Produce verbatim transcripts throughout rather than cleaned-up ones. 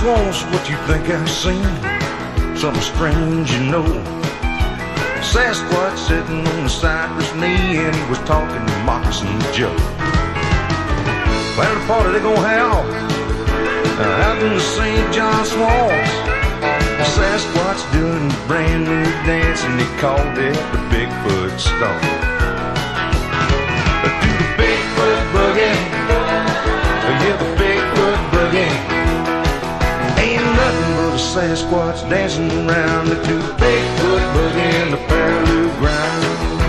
swamps, what you think I've seen? Something strange, you know. Sasquatch sitting on the cypress knee, and he was talking to Moccasin Joe. Well, the party they gon' have uh, out in the Saint John swamps. Sasquatch doing a brand new dance, and he called it the Bigfoot Stomp. Do the Bigfoot boogie, yeah, the Bigfoot boogie. Ain't nothing but a Sasquatch dancing around to do the Bigfoot boogie in the Paraloo ground.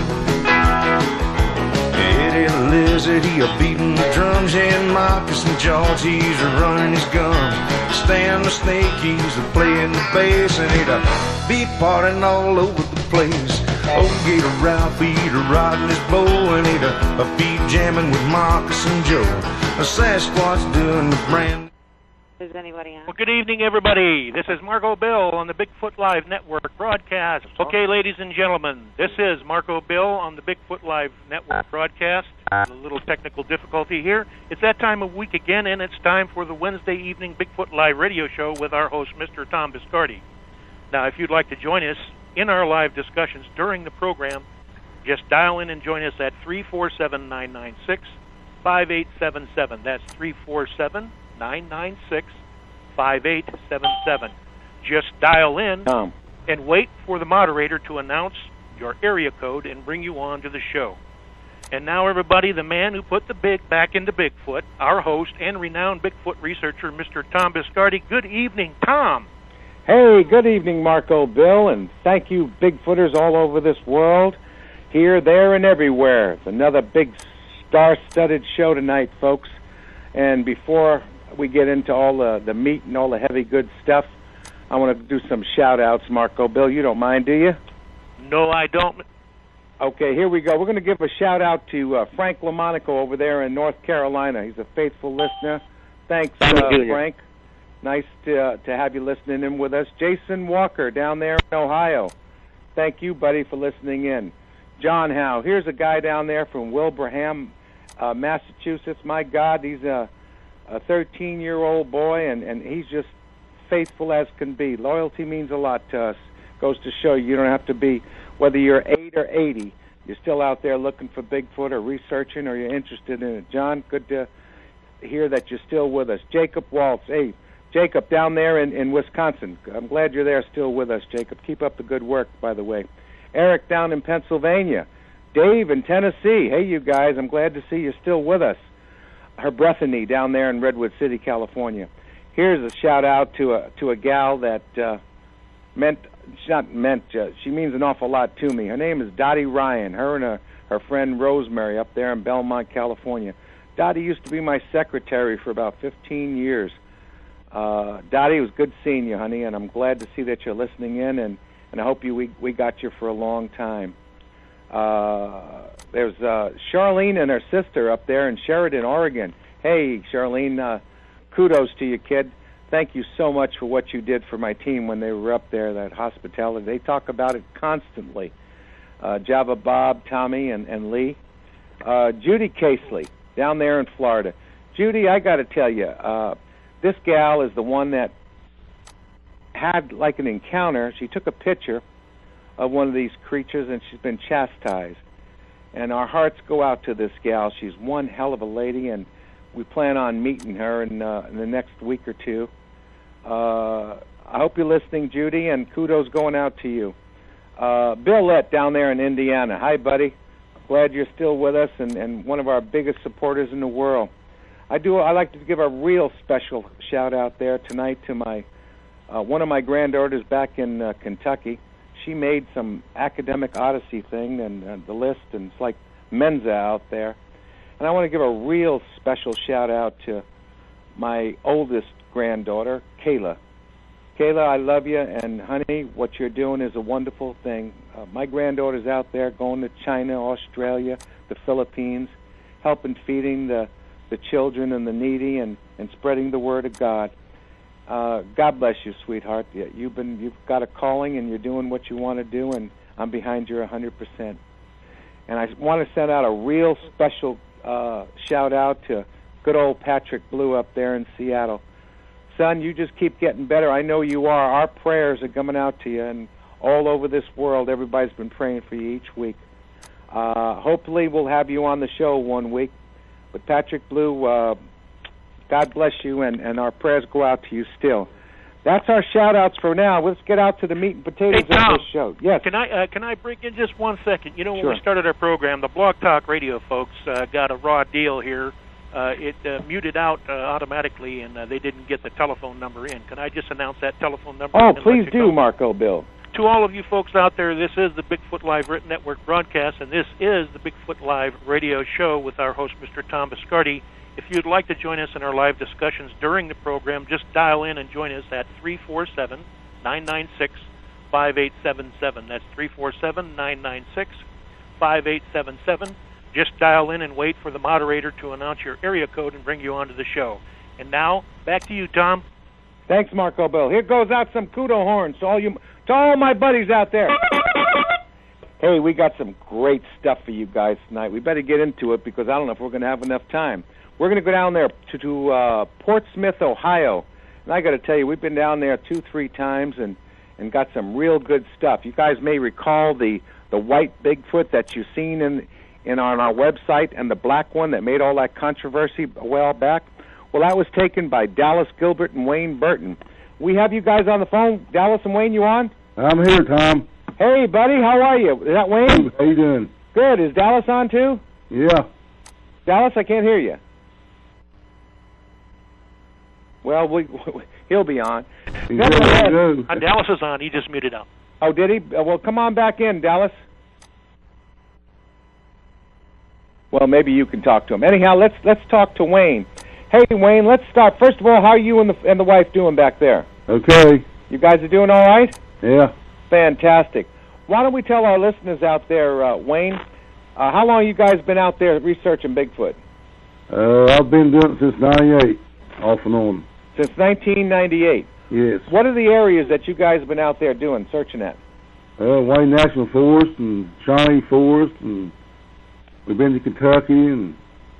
Eddie the Lizard, he a beating the drums, and Moccasin George, he's a running his gums. Stan the Snake, he's a playing the bass, and he'd a be partying all over the place. Oh, get a Ralph, he'd a riding his bow, and he'd a, a be jamming with Moccasin Joe. A Sasquatch doing the brand. Is anybody on? Well, good evening, everybody. This is Marco Bill on the Bigfoot Live Network broadcast. Okay, ladies and gentlemen, this is Marco Bill on the Bigfoot Live Network broadcast. A little technical difficulty here. It's that time of week again, and it's time for the Wednesday evening Bigfoot Live radio show with our host, Mister Tom Biscardi. Now, if you'd like to join us in our live discussions during the program, just dial in and join us at three four seven, nine nine six, five eight seven seven. That's three four seven, nine nine six, five eight seven seven. Just dial in Tom. and wait for the moderator to announce your area code and bring you on to the show. And now, everybody, the man who put the big back into Bigfoot, our host and renowned Bigfoot researcher, Mister Tom Biscardi. Good evening, Tom. Hey, good evening, Marco Bill, and thank you, Bigfooters all over this world, here, there, and everywhere. It's another big star-studded show tonight, folks. And before we get into all the, the meat and all the heavy good stuff, I want to do some shout-outs, Marco Bill. You don't mind, do you? No, I don't. Okay, here we go. We're going to give a shout-out to uh, Frank Lamonaco over there in North Carolina. He's a faithful listener. Thanks, uh, Frank. Nice to, uh, to have you listening in with us. Jason Walker down there in Ohio. Thank you, buddy, for listening in. John Howe. Here's a guy down there from Wilbraham, uh, Massachusetts. My God, he's a thirteen-year-old boy, and, and he's just faithful as can be. Loyalty means a lot to us. Goes to show you, you don't have to be, whether you're eight or eighty, you're still out there looking for Bigfoot or researching or you're interested in it. John, good to hear that you're still with us. Jacob Waltz. Hey, Jacob, down there in, in Wisconsin. I'm glad you're there still with us, Jacob. Keep up the good work, by the way. Eric down in Pennsylvania. Dave in Tennessee. Hey, you guys, I'm glad to see you're still with us. Herbrethany down there in Redwood City, California. Here's a shout-out to a to a gal that uh, meant, she's not meant, uh, she means an awful lot to me. Her name is Dottie Ryan. Her and her, her friend Rosemary up there in Belmont, California. Dottie used to be my secretary for about fifteen years. Uh, Dottie, it was good seeing you, honey, and I'm glad to see that you're listening in, and, and I hope you we, we got you for a long time. Uh, there's uh, Charlene and her sister up there in Sheridan, Oregon. Hey, Charlene, uh, kudos to you, kid. Thank you so much for what you did for my team when they were up there, that hospitality. They talk about it constantly. Uh, Java Bob, Tommy, and, and Lee. Uh, Judy Casely, down there in Florida. Judy, I got to tell you, uh, this gal is the one that had like an encounter. She took a picture of one of these creatures, and she's been chastised. And our hearts go out to this gal. She's one hell of a lady, and we plan on meeting her in, uh, in the next week or two. Uh, I hope you're listening, Judy, and kudos going out to you. Uh, Bill Lett down there in Indiana. Hi, buddy. Glad you're still with us, and, and one of our biggest supporters in the world. I do. I like to give a real special shout out there tonight to my uh, one of my granddaughters back in uh, Kentucky. She made some academic odyssey thing and uh, the list, and it's like Mensa out there. And I want to give a real special shout out to my oldest granddaughter, Kayla. Kayla, I love you, and honey, what you're doing is a wonderful thing. Uh, my granddaughter's out there going to China, Australia, the Philippines, helping feeding the the children and the needy, and, and spreading the word of God. Uh, God bless you, sweetheart. You've been, you've got a calling, and you're doing what you want to do, and I'm behind you one hundred percent. And I want to send out a real special uh, shout-out to good old Patrick Blue up there in Seattle. son. You just keep getting better. I know you are. Our prayers are coming out to you, and all over this world, everybody's been praying for you each week. Uh, hopefully, we'll have you on the show one week. But Patrick Blue, uh, God bless you, and, and our prayers go out to you still. That's our shout-outs for now. Let's get out to the meat and potatoes hey, Tom, of this show. Yes. Can I uh, can I break in just one second? You know, when sure. we started our program, the Blog Talk Radio folks uh, got a raw deal here. Uh, it uh, muted out uh, automatically, and uh, they didn't get the telephone number in. Can I just announce that telephone number? Oh, please do, go? Marco Bill. To all of you folks out there, this is the Bigfoot Live Network broadcast, and this is the Bigfoot Live radio show with our host, Mister Tom Biscardi. If you'd like to join us in our live discussions during the program, just dial in and join us at three four seven, nine nine six, five eight seven seven. That's three four seven, nine nine six, five eight seven seven. Just dial in and wait for the moderator to announce your area code and bring you onto the show. And now, back to you, Tom. Thanks, Marco Bill. Here goes out some kudo horns to all you, to all my buddies out there. Hey, we got some great stuff for you guys tonight. We better get into it because I don't know if we're going to have enough time. We're going to go down there to, to uh, Portsmouth, Ohio. And I got to tell you, we've been down there two, three times and, and got some real good stuff. You guys may recall the, the white Bigfoot that you've seen in, in on our website and the black one that made all that controversy a while back. Well, that was taken by Dallas Gilbert and Wayne Burton. We have you guys on the phone. Dallas and Wayne, you on? I'm here, Tom. Hey, buddy, how are you? Is that Wayne? How you doing? Good. Is Dallas on, too? Yeah. Dallas, I can't hear you. Well, we, we, he'll be on. He's uh, Dallas is on. He just muted out. Oh, did he? Uh, well, come on back in, Dallas. Well, maybe you can talk to him. Anyhow, let's let's talk to Wayne. Hey, Wayne, let's start. First of all, how are you and the and the wife doing back there? Okay. You guys are doing all right? Yeah. Fantastic. Why don't we tell our listeners out there, uh, Wayne, uh, how long you guys been out there researching Bigfoot? Uh, I've been doing it since ninety-eight, off and on. Since nineteen ninety-eight? Yes. What are the areas that you guys have been out there doing, searching at? Uh, Wayne National Forest and Shawnee Forest, and we've been to Kentucky, and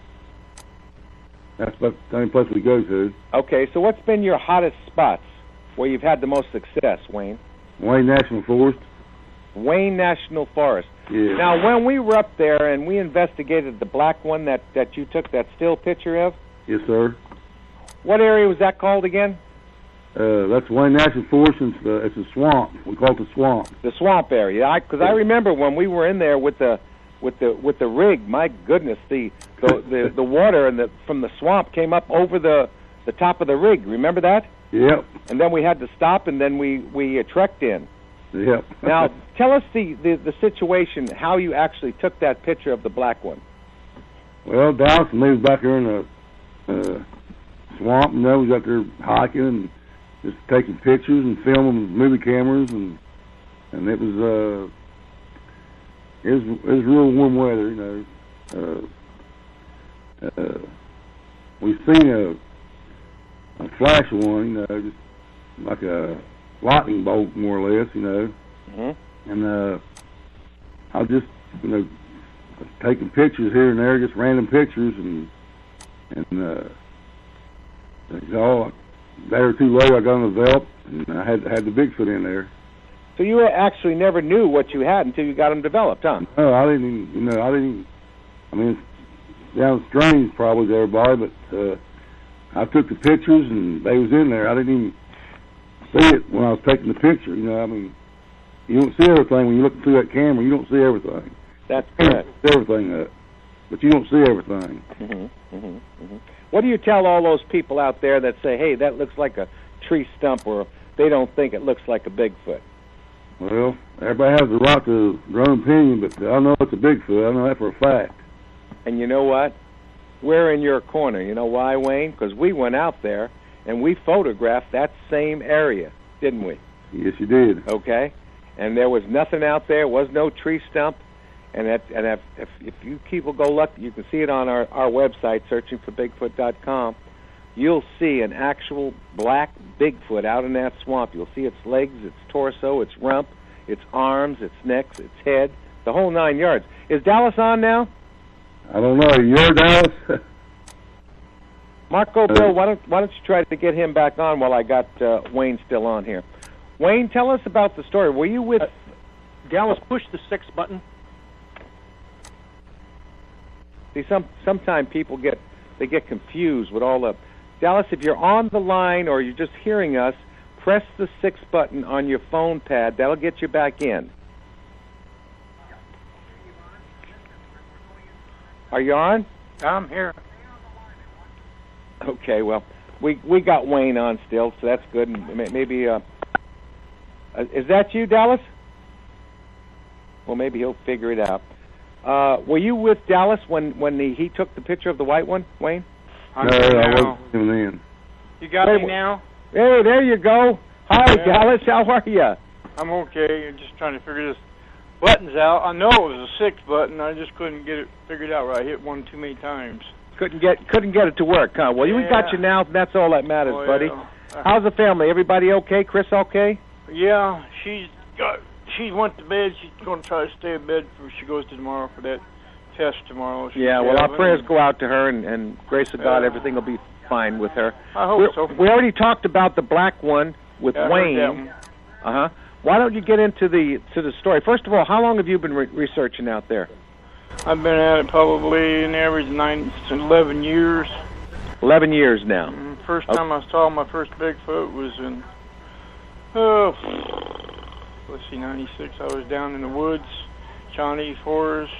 that's about the only place we go to. Okay, so what's been your hottest spots where you've had the most success, Wayne? Wayne National Forest. Wayne National Forest. Yeah. Now, when we were up there and we investigated the black one that, that you took that still picture of? Yes, sir. What area was that called again? Uh, that's Wayne National Forest. It's, uh, it's a swamp. We call it the swamp. The swamp area. Because I, I remember when we were in there with the with the with the rig. My goodness, the the the, the water and the from the swamp came up over the the top of the rig. Remember that? Yep. And then we had to stop, and then we we uh, trekked in. Yep. Now, tell us the, the the situation, how you actually took that picture of the black one. Well, Dallas and me was back there in the uh, swamp, and I was out there hiking and just taking pictures and filming with movie cameras, and and it was uh it was it was real warm weather, you know. Uh, uh, we seen a a flash of one, you know, just like a lightning bolt, more or less, you know. Mm-hmm. And uh, I was just, you know, taking pictures here and there, just random pictures, and and uh, you know, a day or two later, I got on the Velp, and I had had the Bigfoot in there. So you actually never knew what you had until you got them developed, huh? No, I didn't even, you know, I didn't even, I mean, it sounds strange probably to everybody, but uh, I took the pictures, and they was in there. I didn't even see it when I was taking the picture, you know, I mean, you don't see everything when you look through that camera. You don't see everything. That's correct. You see everything up, but you don't see everything. Mm-hmm, mm-hmm, mm-hmm. What do you tell all those people out there that say, hey, that looks like a tree stump, or they don't think it looks like a Bigfoot? Well, everybody has the right to their own opinion, but I know it's a Bigfoot. I know that for a fact. And you know what? We're in your corner. You know why, Wayne? Because we went out there and we photographed that same area, didn't we? Yes, you did. Okay. And there was nothing out there. Was no tree stump. And that, and if, if if you people go look, you can see it on our, our website, searching for Bigfoot dot com. You'll see an actual black Bigfoot out in that swamp. You'll see its legs, its torso, its rump, its arms, its neck, its head, the whole nine yards. Is Dallas on now? I don't know. You're Dallas? Marco Bill, why don't why don't you try to get him back on while I got uh, Wayne still on here? Wayne, tell us about the story. Were you with uh, Dallas? Push the six button. See, some sometimes people get they get confused with all the Dallas. If you're on the line or you're just hearing us, press the six button on your phone pad. That'll get you back in. Are you on? I'm here. Okay, well, we we got Wayne on still, so that's good. And maybe, uh, uh, is that you, Dallas? Well, maybe he'll figure it out. Uh, were you with Dallas when when the, he took the picture of the white one, Wayne? No, I wasn't even then. You got Hey, me now? Hey, there you go. Hi, Yeah. Dallas. How are you? I'm okay. I'm just trying to figure this buttons out. I know it was a six button. I just couldn't get it figured out right. I hit one too many times. Couldn't get couldn't get it to work, huh? Well, we got Yeah. you now. That's all that matters, Oh, buddy. yeah. Uh, How's the family? Everybody okay? Chris okay? Yeah, she's got. She went to bed. She's going to try to stay in bed before she goes to tomorrow for that test tomorrow. She's Yeah. Well, our having- prayers go out to her, and, and grace of God, Yeah. everything will be fine with her. I hope We're- so. We already talked about the black one with Yeah, I heard that Wayne. one. Uh huh. Why don't you get into the to the story? First of all, how long have you been re- researching out there? I've been at it probably an average nine, eleven years. Eleven years now. Mm, First Okay. time I saw my first Bigfoot was in, oh, let's see, ninety-six. I was down in the woods, Shawnee Forest,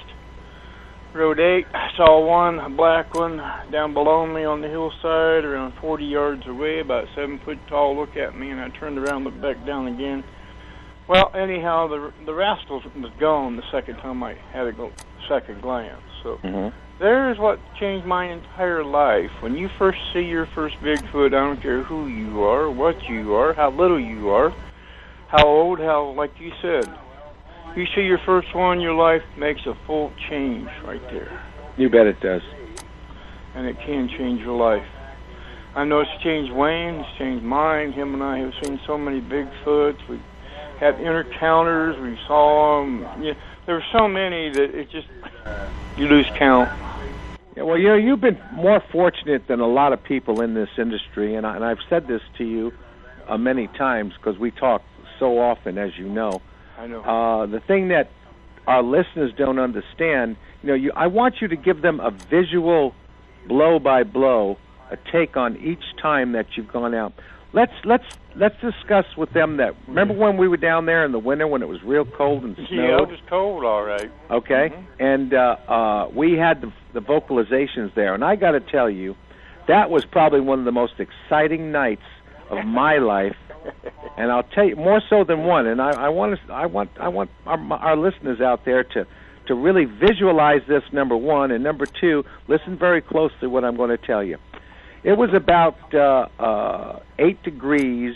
Road eight. I saw one, a black one, down below me on the hillside, around forty yards away, about seven foot tall, look at me, and I turned around, looked back down again. Well, anyhow, the the rascal was gone the second time I had a go, second glance. So Mm-hmm. there's what changed my entire life. When you first see your first Bigfoot, I don't care who you are, what you are, how little you are, how old, how, like you said, you see your first one, your life makes a full change right there. You bet it does. And it can change your life. I know it's changed Wayne, it's changed mine. Him and I have seen so many Bigfoots. We had encounters, we saw them. Yeah, there were so many that it just, you lose count. Yeah, well, you know, you've been more fortunate than a lot of people in this industry, and, I, and I've said this to you uh, many times because we talk so often, as you know. I know. Uh, the thing that our listeners don't understand, you know, you, I want you to give them a visual, blow by blow, a take on each time that you've gone out. Let's let's let's discuss with them that. Remember when we were down there in the winter when it was real cold and snowed? Yeah, it was cold, all right. Okay, Mhm. and uh, uh, we had the, the vocalizations there, and I got to tell you, that was probably one of the most exciting nights of my life. And I'll tell you more so than one. And I, I want to, I want, I want our, our listeners out there to, to really visualize this. Number one, and number two, listen very closely to what I'm going to tell you. It was about uh, uh, eight degrees,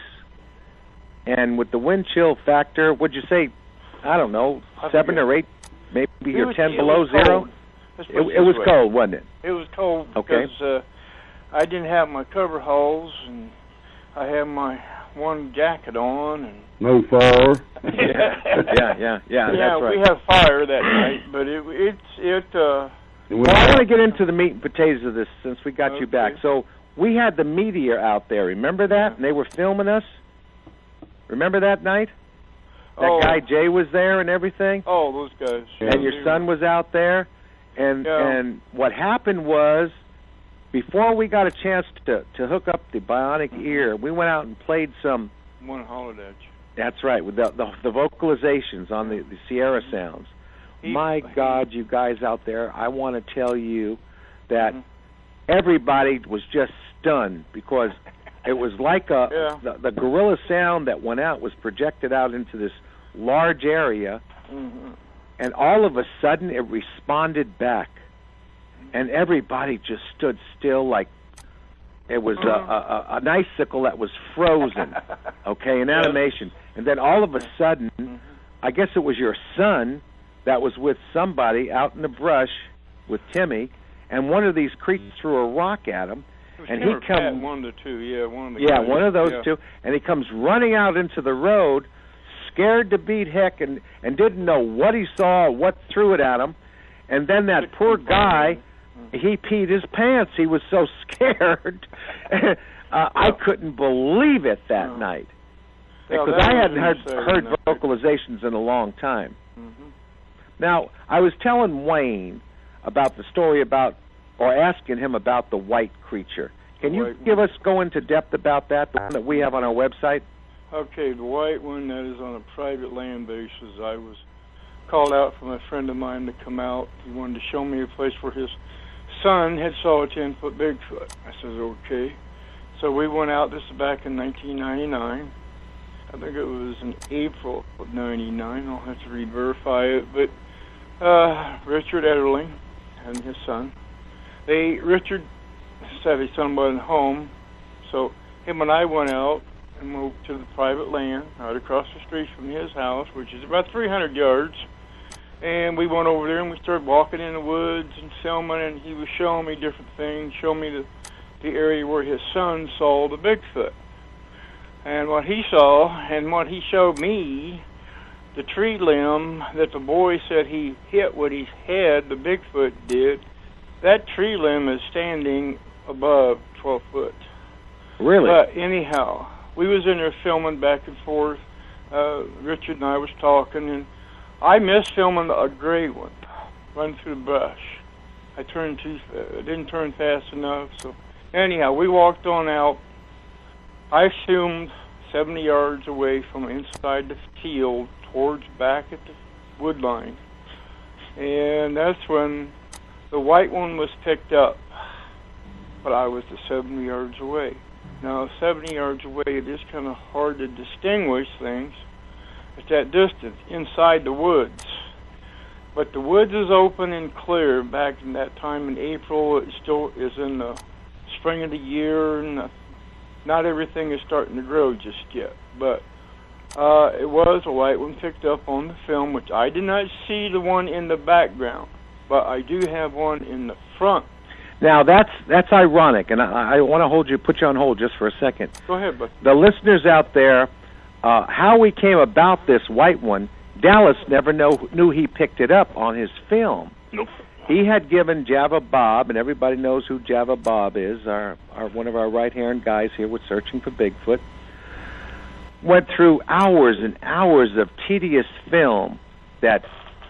and with the wind chill factor, would you say, I don't know, I seven forget. or eight, maybe It or was- ten it below was zero? cold. Let's It, put it was this way. cold, wasn't it? It was cold Okay. because uh, I didn't have my cover holes, and I had my one jacket on, and No fire. yeah, yeah, yeah, yeah. That's right. we had fire that night, but it it's it. Uh, And we- Well, I want to get into the meat and potatoes of this since we got you Okay. back. So we had the media out there. Remember that? And they were filming us. Remember that night? That oh, guy Jay was there and everything. oh, those guys. And your They son was out there. And Yeah. and what happened was, before we got a chance to to hook up the bionic Mhm. ear, we went out and played some. were one hollered at you. That's right, with the the, the vocalizations on the, the Sierra sounds. He- My he- God, you guys out there, I want to tell you that Mhm. everybody was just stunned because it was like a Yeah. the, the gorilla sound that went out was projected out into this large area, Mhm. and all of a sudden it responded back, and everybody just stood still like it was a, a, a, an icicle that was frozen. Okay, an Yeah. animation, and then all of a sudden, Mhm. I guess it was your son that was with somebody out in the brush with Timmy, and one of these creatures threw a rock at him, It was and him he or come- Pat, one of the two. Yeah, one of the yeah, guys. one of those Yeah. two, and he comes running out into the road, scared to beat heck, and and didn't know what he saw or what threw it at him, and then that Six poor feet guy he peed his pants. He was so scared. uh, I couldn't believe it that no. night. Yeah, because I hadn't heard, heard vocalizations in a long time. Mm-hmm. Now, I was telling Wayne about the story about, or asking him about the white creature. Can the you give one. us, go into depth about that, the one that we have on our website? Okay, the white one that is on a private land basis. I was called out from a friend of mine to come out. He wanted to show me a place where his son had saw a ten-foot Bigfoot. I said, okay. So we went out. This is back in nineteen ninety-nine. I think it was in April of ninety-nine. I'll have to re-verify it. But uh, Richard Ederling and his son, they, Richard said his son wasn't home. So him and I went out and moved to the private land right across the street from his house, which is about three hundred yards. And we went over there and we started walking in the woods and filming, and he was showing me different things, showing me the, the area where his son saw the Bigfoot. And what he saw, and what he showed me, the tree limb that the boy said he hit with his head, the Bigfoot did, that tree limb is standing above twelve foot. Really? But anyhow, we was in there filming back and forth. Uh, Richard and I was talking, and I missed filming a gray one running through the brush. I turned too, uh, didn't turn fast enough. So anyhow, we walked on out. I filmed seventy yards away from inside the field towards back at the wood line. And that's when the white one was picked up. But I was the seventy yards away. Now, seventy yards away, it is kind of hard to distinguish things at that distance, inside the woods. But the woods is open and clear. Back in that time in April, it still is in the spring of the year, and the, not everything is starting to grow just yet. But uh, it was a white one picked up on the film, which I did not see the one in the background, but I do have one in the front. Now, that's that's ironic, and I, I want to hold you, put you on hold just for a second. Go ahead, bud. The listeners out there, uh, how we came about this white one, Dallas never know, knew he picked it up on his film. Nope. He had given Java Bob, and everybody knows who Java Bob is, our, our one of our right-hand guys here with Searching for Bigfoot, went through hours and hours of tedious film that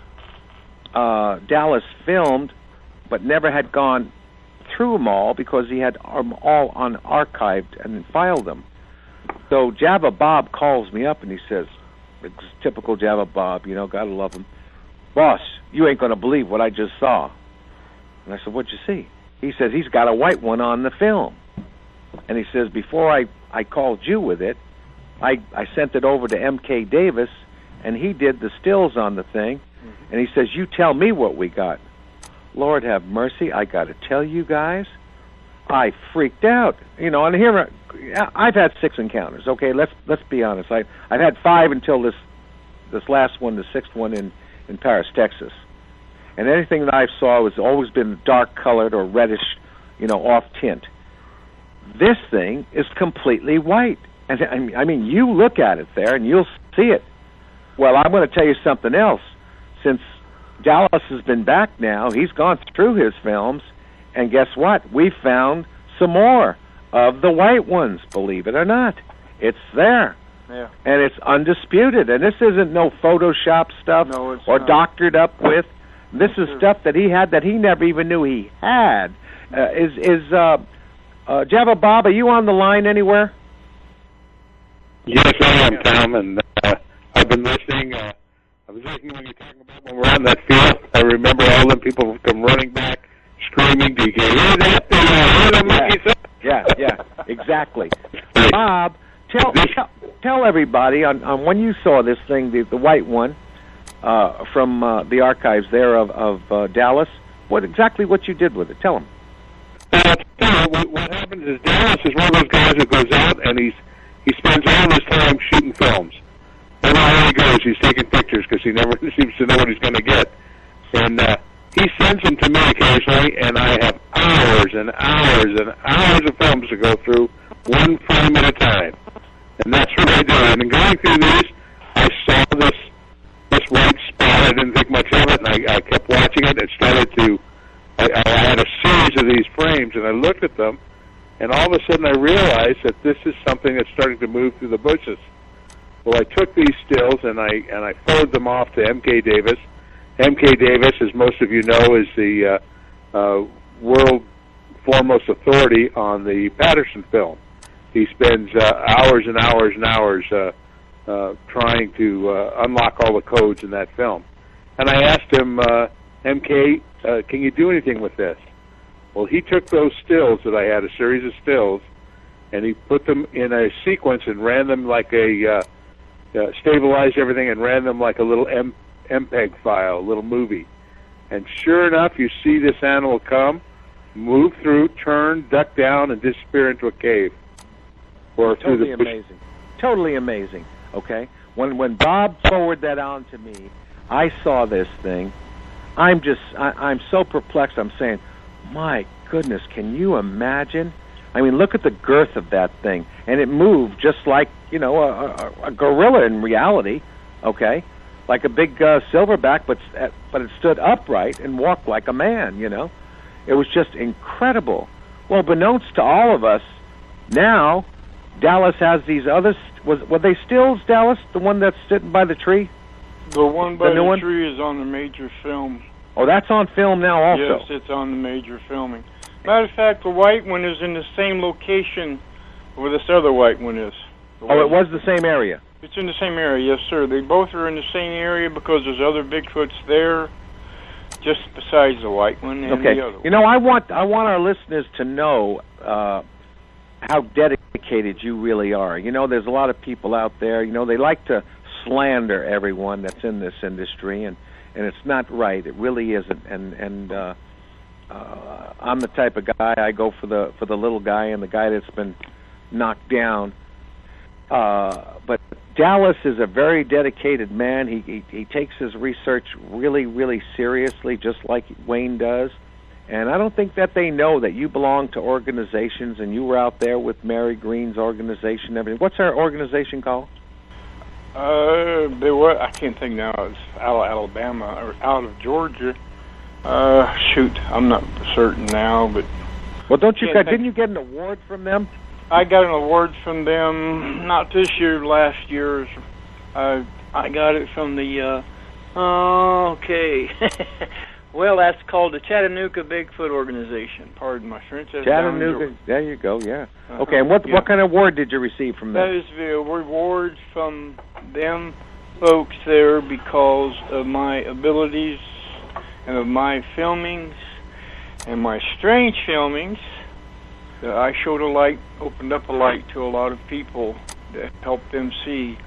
uh, Dallas filmed, but never had gone through them all because he had them all on archived and filed them. So Java Bob calls me up and he says, it's typical Java Bob, you know, gotta love him. Boss, you ain't gonna believe what I just saw. And I said, what'd you see? He says he's got a white one on the film. And he says, before I, I called you with it, I, I sent it over to M K Davis, and he did the stills on the thing. Mm-hmm. And he says, you tell me what we got. Lord have mercy, I got to tell you guys, I freaked out. You know, and here I've had six encounters. Okay, let's let's be honest. I I've had five until this this last one, the sixth one in in Paris, Texas. And anything that I saw has always been dark colored or reddish, you know, off tint. This thing is completely white, and I mean, you look at it there and you'll see it. Well, I'm going to tell you something else. Since Dallas has been back now, he's gone through his films, and guess what? We found some more of the white ones, believe it or not. It's there. Yeah. And it's undisputed. And this isn't no Photoshop stuff no, it's or not. doctored up with. This is Sure. stuff that he had that he never even knew he had. Uh, is is uh, uh, Java Bob, are you on the line anywhere? Yes, I am, Tom, and uh, I've been listening. Uh, I was listening when you're talking about when we're on that field. I remember all the people come running back, screaming, "Do you hear that? Do you hear the monkeys?" Yeah, yeah, exactly. Bob, tell, tell tell everybody on, on when you saw this thing, the, the white one, uh, from uh, the archives there of, of uh, Dallas, what exactly what you did with it. Tell them. Uh, what, what happens is Dallas is one of those guys who goes out and he's he spends all his time shooting films. Everywhere he goes, he's taking pictures because he never seems to know what he's going to get. And uh, he sends them to me occasionally, and I have hours and hours and hours of films to go through, one frame at a time. And that's what I do. And in going through these, I saw this this white spot. I didn't think much of it, and I, I kept watching it. It started to I, I had a series of these frames, and I looked at them, and all of a sudden I realized that this is something that's starting to move through the bushes. Well, I took these stills and I and I forwarded them off to M K Davis. M K Davis, as most of you know, is the uh, uh, world foremost authority on the Patterson film. He spends uh, hours and hours and hours uh, uh, trying to uh, unlock all the codes in that film. And I asked him, uh, M K, uh, can you do anything with this? Well, he took those stills that I had, a series of stills, and he put them in a sequence and ran them like a, uh, uh, stabilized everything and ran them like a little M- MPEG file, a little movie. And sure enough, you see this animal come, move through, turn, duck down, and disappear into a cave. Or totally through the amazing. Totally amazing. Okay? When when Bob forwarded that on to me, I saw this thing. I'm just, I, I'm so perplexed. I'm saying, my goodness, can you imagine? I mean, look at the girth of that thing. And it moved just like, you know, a, a, a gorilla in reality, okay? Like a big uh, silverback, but but it stood upright and walked like a man, you know? It was just incredible. Well, beknownst to all of us, now Dallas has these other, st- was, were they stills, Dallas, the one that's sitting by the tree? The one by the, the one? tree is on the major film. Oh, that's on film now also? Yes, it's on the major filming. Matter of fact, the white one is in the same location where this other white one is. Oh, it was the same area? It's in the same area, yes, sir. They both are in the same area because there's other Bigfoots there, just besides the white one and okay. the other one. You know, I want I want our listeners to know uh, how dedicated you really are. You know, there's a lot of people out there, you know, they like to slander everyone that's in this industry, and, and it's not right. It really isn't. And and uh, uh, I'm the type of guy, I go for the for the little guy and the guy that's been knocked down. Uh, but Dallas is a very dedicated man. He, he he takes his research really, really seriously, just like Wayne does. And I don't think that they know that you belong to organizations, and you were out there with Mary Green's organization and everything. What's our organization called? Uh, they were, I can't think now. It's out of Alabama or out of Georgia. Uh, shoot, I'm not certain now, but. Well, don't you? Got, didn't you get an award from them? I got an award from them, not this year, last year. Uh, I got it from the, uh, oh, okay. Well, that's called the Chattanooga Bigfoot Organization. Pardon my French. That's Chattanooga, there you go, yeah. Uh-huh. Okay, and what yeah. what kind of award did you receive from them? That is the reward from them folks there because of my abilities and of my filmings and my strange filmings. Uh, I showed a light, opened up a light to a lot of people that helped them see.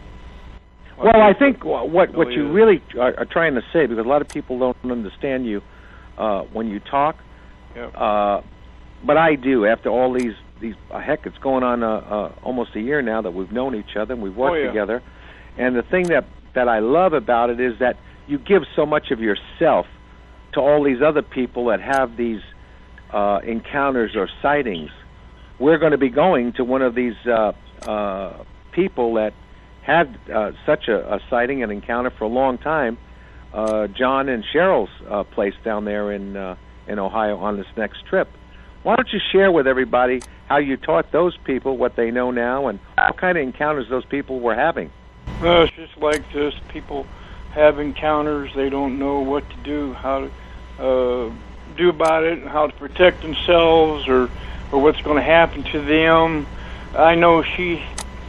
Well, I think what what really you is. really are, are trying to say, because a lot of people don't understand you uh, when you talk, Yep. uh, but I do. After all these these uh, heck, it's going on uh, uh, almost a year now that we've known each other and we've worked Oh, yeah. together. And the thing that that I love about it is that you give so much of yourself to all these other people that have these uh, encounters or sightings. We're going to be going to one of these uh, uh, people that had uh, such a, a sighting and encounter for a long time, uh, John and Cheryl's uh, place down there in uh, in Ohio on this next trip. Why don't you share with everybody how you taught those people what they know now and what kind of encounters those people were having? Well, it's just like this. People have encounters. They don't know what to do, how to uh, do about it, and how to protect themselves, or or what's going to happen to them. I know she,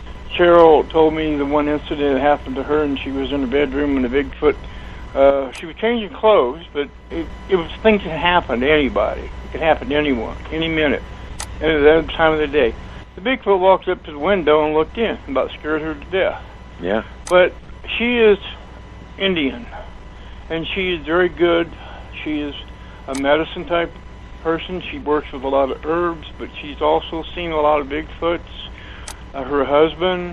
Cheryl, told me the one incident that happened to her, and she was in the bedroom and the Bigfoot. Uh, she was changing clothes, but it, it was things that happen to anybody. It could happen to anyone, any minute, at any time of the day. The Bigfoot walked up to the window and looked in, about scared her to death. Yeah. But she is Indian, and she is very good. She is a medicine type person. She works with a lot of herbs, but she's also seen a lot of Bigfoots. Uh, her husband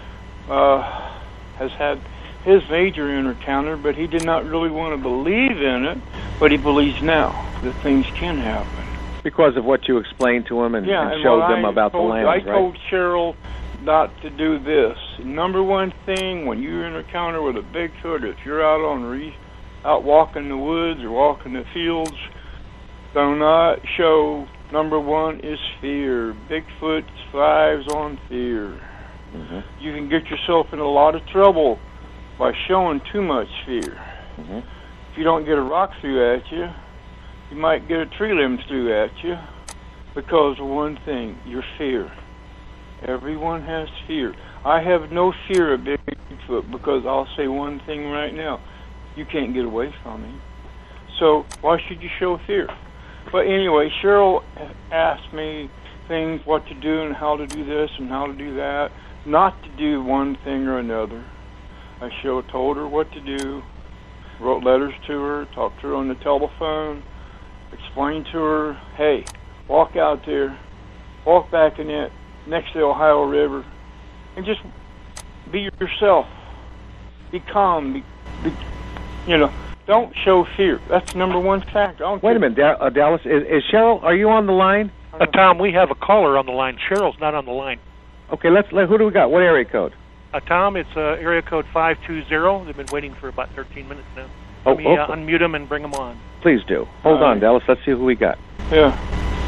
uh, has had his major encounter, but he did not really want to believe in it, but he believes now that things can happen. Because of what you explained to him and, yeah, and and showed what them I about told, the lambs, I right? told Cheryl not to do this. Number one thing, when you encounter with a Bigfoot, if you're out on re- out walking the woods or walking the fields, do not show. Number one is fear. Bigfoot thrives on fear. Mm-hmm. You can get yourself in a lot of trouble by showing too much fear. Mm-hmm. If you don't get a rock through at you, you might get a tree limb through at you because of one thing, your fear. Everyone has fear. I have no fear of Bigfoot because I'll say one thing right now. You can't get away from him. So why should you show fear? But anyway, Cheryl asked me things, what to do and how to do this and how to do that, not to do one thing or another. I show, told her what to do, wrote letters to her, talked to her on the telephone, explained to her, hey, walk out there, walk back in it, next to the Ohio River, and just be yourself. Be calm. Be, be, you know, don't show fear. That's number one factor. I don't Wait care. a minute, da- uh, Dallas. Is, is Cheryl? Are you on the line? Uh, Tom, we have a caller on the line. Cheryl's not on the line. Okay, let's. Let, who do we got? What area code? Uh, Tom, it's uh, area code five two zero. They've been waiting for about thirteen minutes now. Oh, Let me uh, okay. unmute them and bring them on. Please do. Hold All on, right. Dallas. Let's see who we got. Yeah.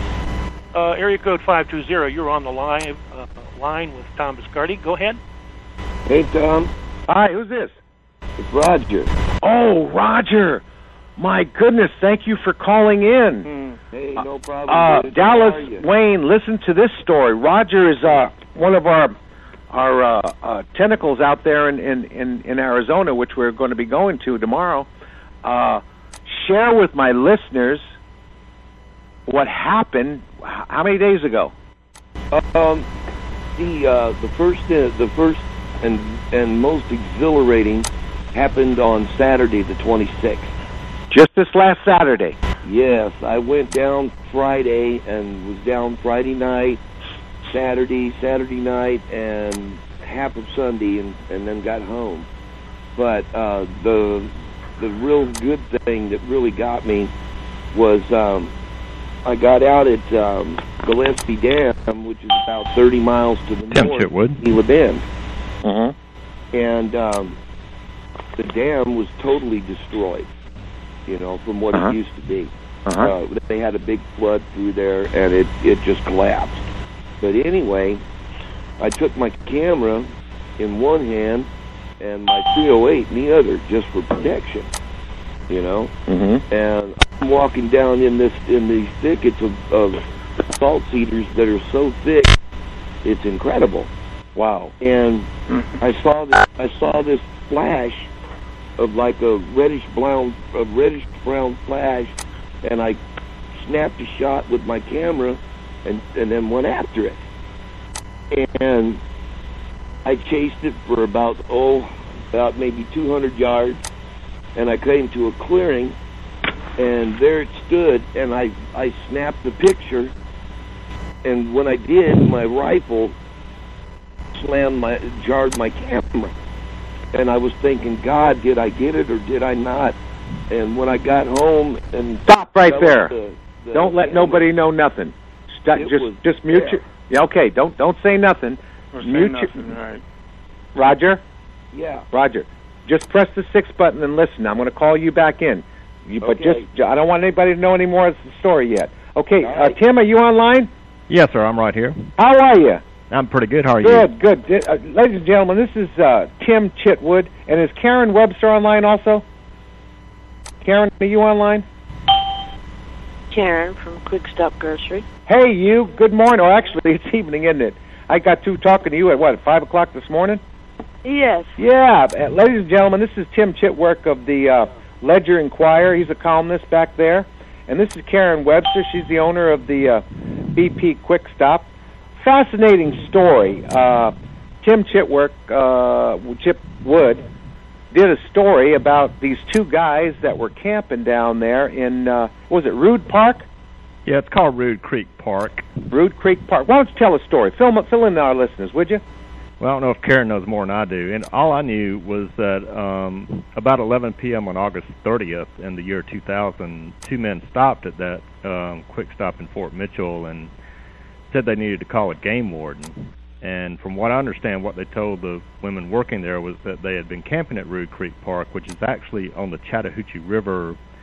Uh, area code five two zero. You're on the live uh, line with Tom Biscardi. Go ahead. Hey, Tom. Hi, who's this? It's Roger. Oh, Roger. My goodness, thank you for calling in. Hmm. Hey, no problem. Uh, dude. How are Dallas, you? Wayne, listen to this story. Roger is uh, one of our our uh, uh, tentacles out there in, in, in, in Arizona, which we're going to be going to tomorrow. Uh, share with my listeners what happened. How many days ago? Um, the uh, the first uh, the first and and most exhilarating happened on Saturday the twenty-sixth. Just this last Saturday. Yes, I went down Friday and was down Friday night, Saturday, Saturday night, and half of Sunday, and, and then got home. But uh, the the real good thing that really got me was um, I got out at um, Gillespie Dam, which is about thirty miles to the Tim north Chitwood. of Gila Bend. Uh-huh. And um, the dam was totally destroyed, you know, from what Uh-huh. it used to be. Uh-huh. Uh, they had a big flood through there, and it, it just collapsed. But anyway, I took my camera in one hand and my three oh eight in the other, just for protection, you know. Mm-hmm. And I'm walking down in this in these thickets of, of salt cedars that are so thick, it's incredible. Wow. And I saw this, I saw this flash of like a reddish brown, a reddish brown flash, and I snapped a shot with my camera, and and then went after it. And I chased it for about oh, about maybe two hundred yards, and I came to a clearing, and there it stood, and I I snapped the picture, and when I did, my rifle slammed my jarred my camera, and I was thinking, God, did I get it or did I not? And when I got home and Stop right fell there. the- the Don't let camera, nobody know nothing. Stop, It just was just mute there. your. Yeah, okay. Don't don't say nothing. Or say Mute nothing, your, right. Roger. Yeah. Roger. Just press the six button and listen. I'm going to call you back in. You, but Okay. just I don't want anybody to know any more of the story yet. Okay, All uh, right. Tim, are you online? Yes, sir. I'm right here. How are you? I'm pretty good. How are you? Good, good. Di- Uh, ladies and gentlemen, this is uh, Tim Chitwood, and is Karen Webster online also? Karen, are you online? Karen from Quick Stop Grocery. Hey, you. Good morning. Oh, actually, it's evening, isn't it? I got through talking to you at, what, at five o'clock this morning? Yes. Yeah. Uh, ladies and gentlemen, this is Tim Chitwork of the uh, Ledger Inquirer. He's a columnist back there. And this is Karen Webster. She's the owner of the uh, B P Quick Stop. Fascinating story. Uh, Tim Chitwork, uh, Chip Wood, did a story about these two guys that were camping down there in, uh, what was it, Rude Park? Yeah, it's called Rude Creek Park. Rude Creek Park. Why don't you tell a story? Fill, fill in our listeners, would you? Well, I don't know if Karen knows more than I do. And all I knew was that um, about eleven p.m. on August thirtieth in the year two thousand, two men stopped at that um, Quick Stop in Fort Mitchell and said they needed to call a game warden. And from what I understand, what they told the women working there was that they had been camping at Rude Creek Park, which is actually on the Chattahoochee River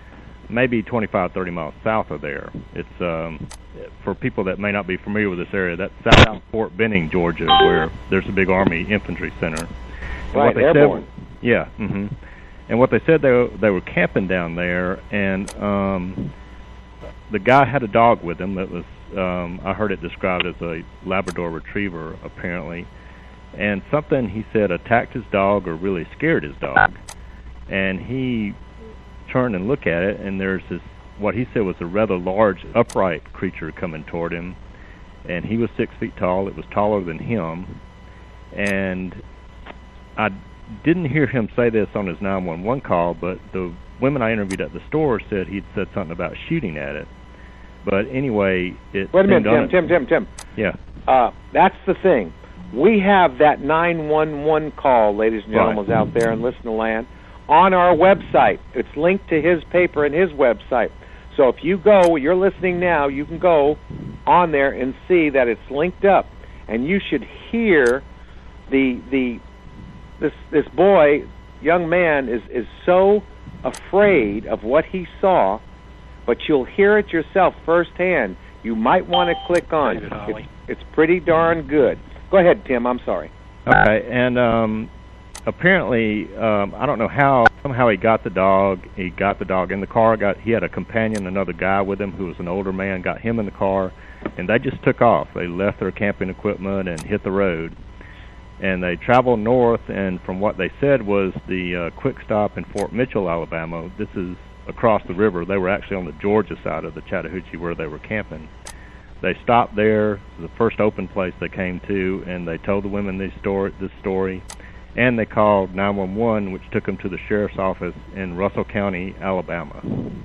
maybe twenty-five, thirty miles south of there. It's um, for people that may not be familiar with this area. That's south of Fort Benning, Georgia, where there's a big Army infantry center. And right, what they airborne. Said, yeah. Mm-hmm. And what they said, they were, they were camping down there, and um, the guy had a dog with him that was, um, I heard it described as a Labrador Retriever, apparently. And something, he said, attacked his dog or really scared his dog. And he turned and looked at it, and there's this, what he said was a rather large, upright creature coming toward him. And he was six feet tall. It was taller than him. And I didn't hear him say this on his nine one one call, but the women I interviewed at the store said he'd said something about shooting at it. But anyway, it... Wait a minute, Tim, Tim, Tim, Tim. Yeah. Uh, that's the thing. We have that nine one one call, ladies and gentlemen, right. out there in Listen to Land, on our website. It's linked to his paper and his website. So if you go, you're listening now, you can go on there and see that it's linked up. And you should hear the the this this boy, young man, is, is so afraid of what he saw, but you'll hear it yourself firsthand. You might want to click on. It's, it's pretty darn good. Go ahead, Tim. I'm sorry. Okay, and um, apparently, um, I don't know how, somehow he got the dog. He got the dog in the car. Got He had a companion, another guy with him who was an older man, got him in the car, and they just took off. They left their camping equipment and hit the road. And they traveled north, and from what they said was the uh, quick stop in Fort Mitchell, Alabama. This is across the river. They were actually on the Georgia side of the Chattahoochee where they were camping. They stopped there, the first open place they came to, and they told the women this story, this story, and they called nine one one, which took them to the sheriff's office in Russell County, Alabama.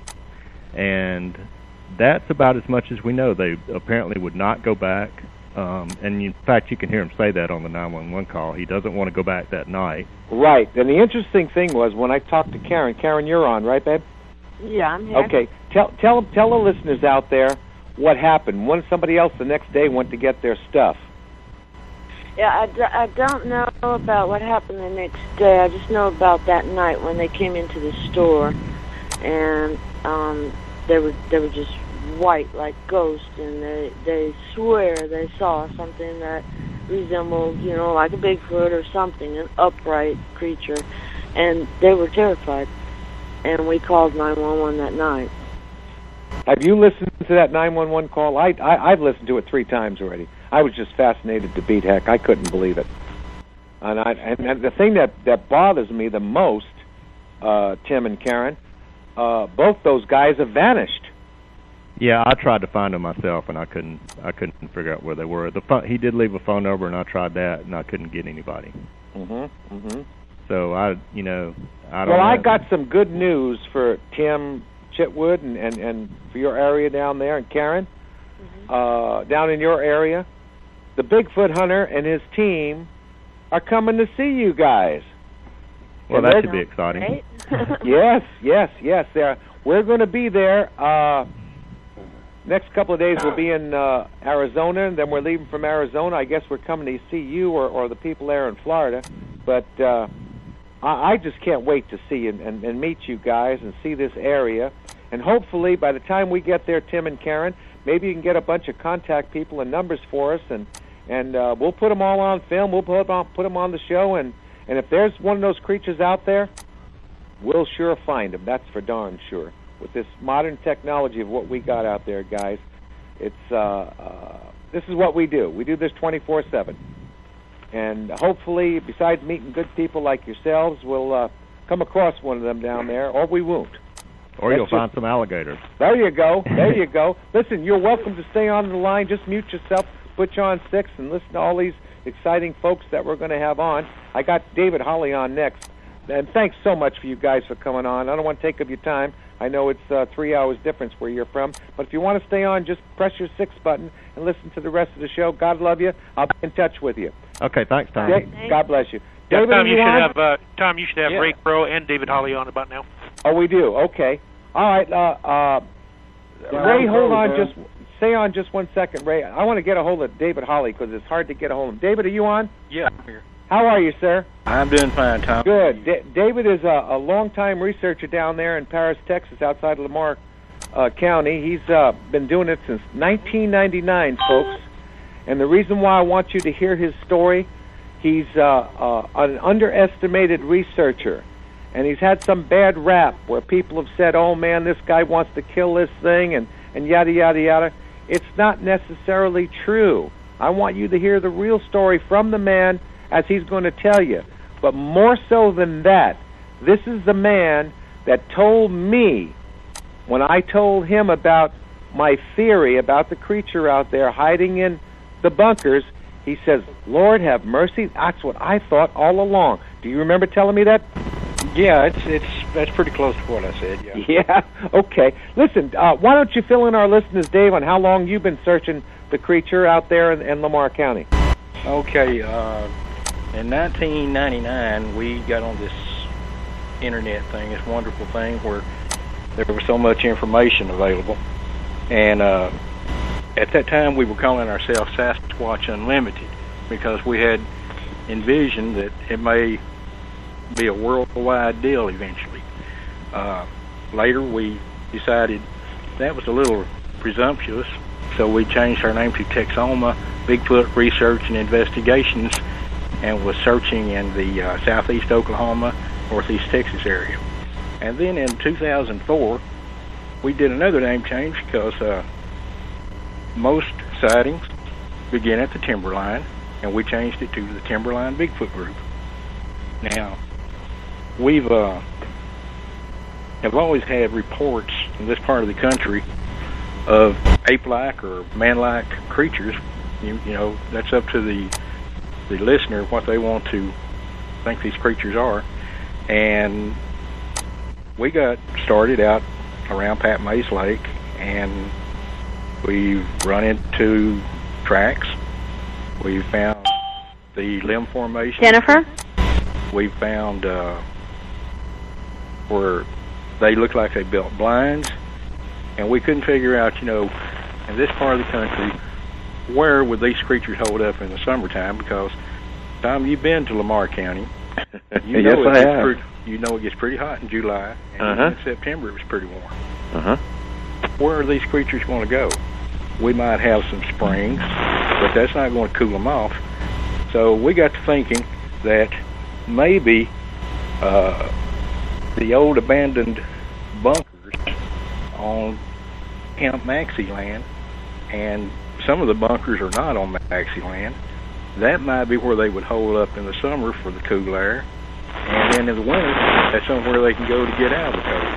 And that's about as much as we know. They apparently would not go back. Um, and in fact, you can hear him say that on the nine one one call. He doesn't want to go back that night. Right. And the interesting thing was when I talked to Karen. Karen, you're on, right, babe? Yeah, I'm here. Okay. Tell tell tell the listeners out there what happened. When somebody else the next day went to get their stuff. Yeah, I, d- I don't know about what happened the next day. I just know about that night when they came into the store, and um, they were they were just white like ghosts, and they they swear they saw something that resembled, you know, like a Bigfoot or something, an upright creature, and they were terrified. And we called nine one one that night. Have you listened to that nine one one call? I, I I've listened to it three times already. I was just fascinated to beat heck. I couldn't believe it. And I and, and the thing that that bothers me the most, uh, Tim and Karen, uh, both those guys have vanished. Yeah, I tried to find them myself, and I couldn't. I couldn't figure out where they were. The phone, he did leave a phone number, and I tried that, and I couldn't get anybody. Mhm. Mhm. So I, you know, I don't. Well, know. I got some good news for Tim Chitwood and and, and for your area down there, and Karen, mm-hmm. uh, down in your area. The Bigfoot hunter and his team are coming to see you guys. Well, and that should be exciting. Right? yes, yes, yes. They're, we're going to be there. Uh, next couple of days we'll be in uh, Arizona, and then we're leaving from Arizona. I guess we're coming to see you or, or the people there in Florida. But uh, I, I just can't wait to see and, and, and meet you guys and see this area. And hopefully by the time we get there, Tim and Karen, maybe you can get a bunch of contact people and numbers for us, and and uh, we'll put them all on film. We'll put them on, put them on the show, and, and if there's one of those creatures out there, we'll sure find them. That's for darn sure. With this modern technology of what we got out there, guys, it's uh, uh, this is what we do. We do this twenty-four seven, and hopefully, besides meeting good people like yourselves, we'll uh, come across one of them down there, or we won't. Or That's you'll just, find some alligators. There you go. There you go. Listen, you're welcome to stay on the line. Just mute yourself, put you on six, and listen to all these exciting folks that we're going to have on. I got David Holly on next. And thanks so much for you guys for coming on. I don't want to take up your time. I know it's uh, three hours difference where you're from. But if you want to stay on, just press your six button and listen to the rest of the show. God love you. I'll be in touch with you. Okay, thanks, Tom. Okay? God bless you. Yeah, David, Tom, you, you should on? have uh, Tom, you should have Yeah. Ray Crow and David Holly on about now. Oh, we do. Okay. All right. Uh, uh, Yeah, Ray, I'm hold sorry, on. man. Just stay on just one second, Ray. I want to get a hold of David Holly because it's hard to get a hold of him. David, are you on? Yeah, I'm here. How are you, sir? I'm doing fine, Tom. Good. D- David is a, a long-time researcher down there in Paris, Texas, outside of Lamar uh, County. He's uh, been doing it since nineteen ninety-nine, folks. And the reason why I want you to hear his story, he's uh, uh, an underestimated researcher. And he's had some bad rap where people have said, oh, man, this guy wants to kill this thing, and, and yada, yada, yada. It's not necessarily true. I want you to hear the real story from the man as he's going to tell you. But more so than that, this is the man that told me, when I told him about my theory about the creature out there hiding in the bunkers, he says, Lord have mercy, that's what I thought all along. Do you remember telling me that? Yeah, it's it's that's pretty close to what I said, yeah. Yeah, okay. Listen, uh, why don't you fill in our listeners, Dave, on how long you've been searching the creature out there in, in Lamar County? Okay, uh, in nineteen ninety-nine, we got on this internet thing, this wonderful thing where there was so much information available. And uh, at that time, we were calling ourselves Sasquatch Unlimited because we had envisioned that it may be a worldwide deal eventually. Uh, later, we decided that was a little presumptuous, so we changed our name to Texoma Bigfoot Research and Investigations, and was searching in the uh, southeast Oklahoma, northeast Texas area. And then in two thousand four, we did another name change because uh, most sightings begin at the Timberline, and we changed it to the Timberline Bigfoot Group. Now, we've uh, have always had reports in this part of the country of ape-like or man-like creatures. You, you know, that's up to the the listener what they want to think these creatures are. And we got started out around Pat Mays Lake, and we've run into tracks. We found the limb formation. Jennifer? We found uh, where they look like they built blinds, and we couldn't figure out, you know, in this part of the country, where would these creatures hold up in the summertime? Because, Tom, you've been to Lamar County. You know yes, I have. Pretty, you know it gets pretty hot in July, and uh-huh. in September it was pretty warm. Uh-huh. Where are these creatures going to go? We might have some springs, but that's not going to cool them off. So we got to thinking that maybe uh, the old abandoned bunkers on Camp Maxie land, and some of the bunkers are not on Maxie land, that might be where they would hold up in the summer for the cool air, and then in the winter, that's somewhere they can go to get out of the cold.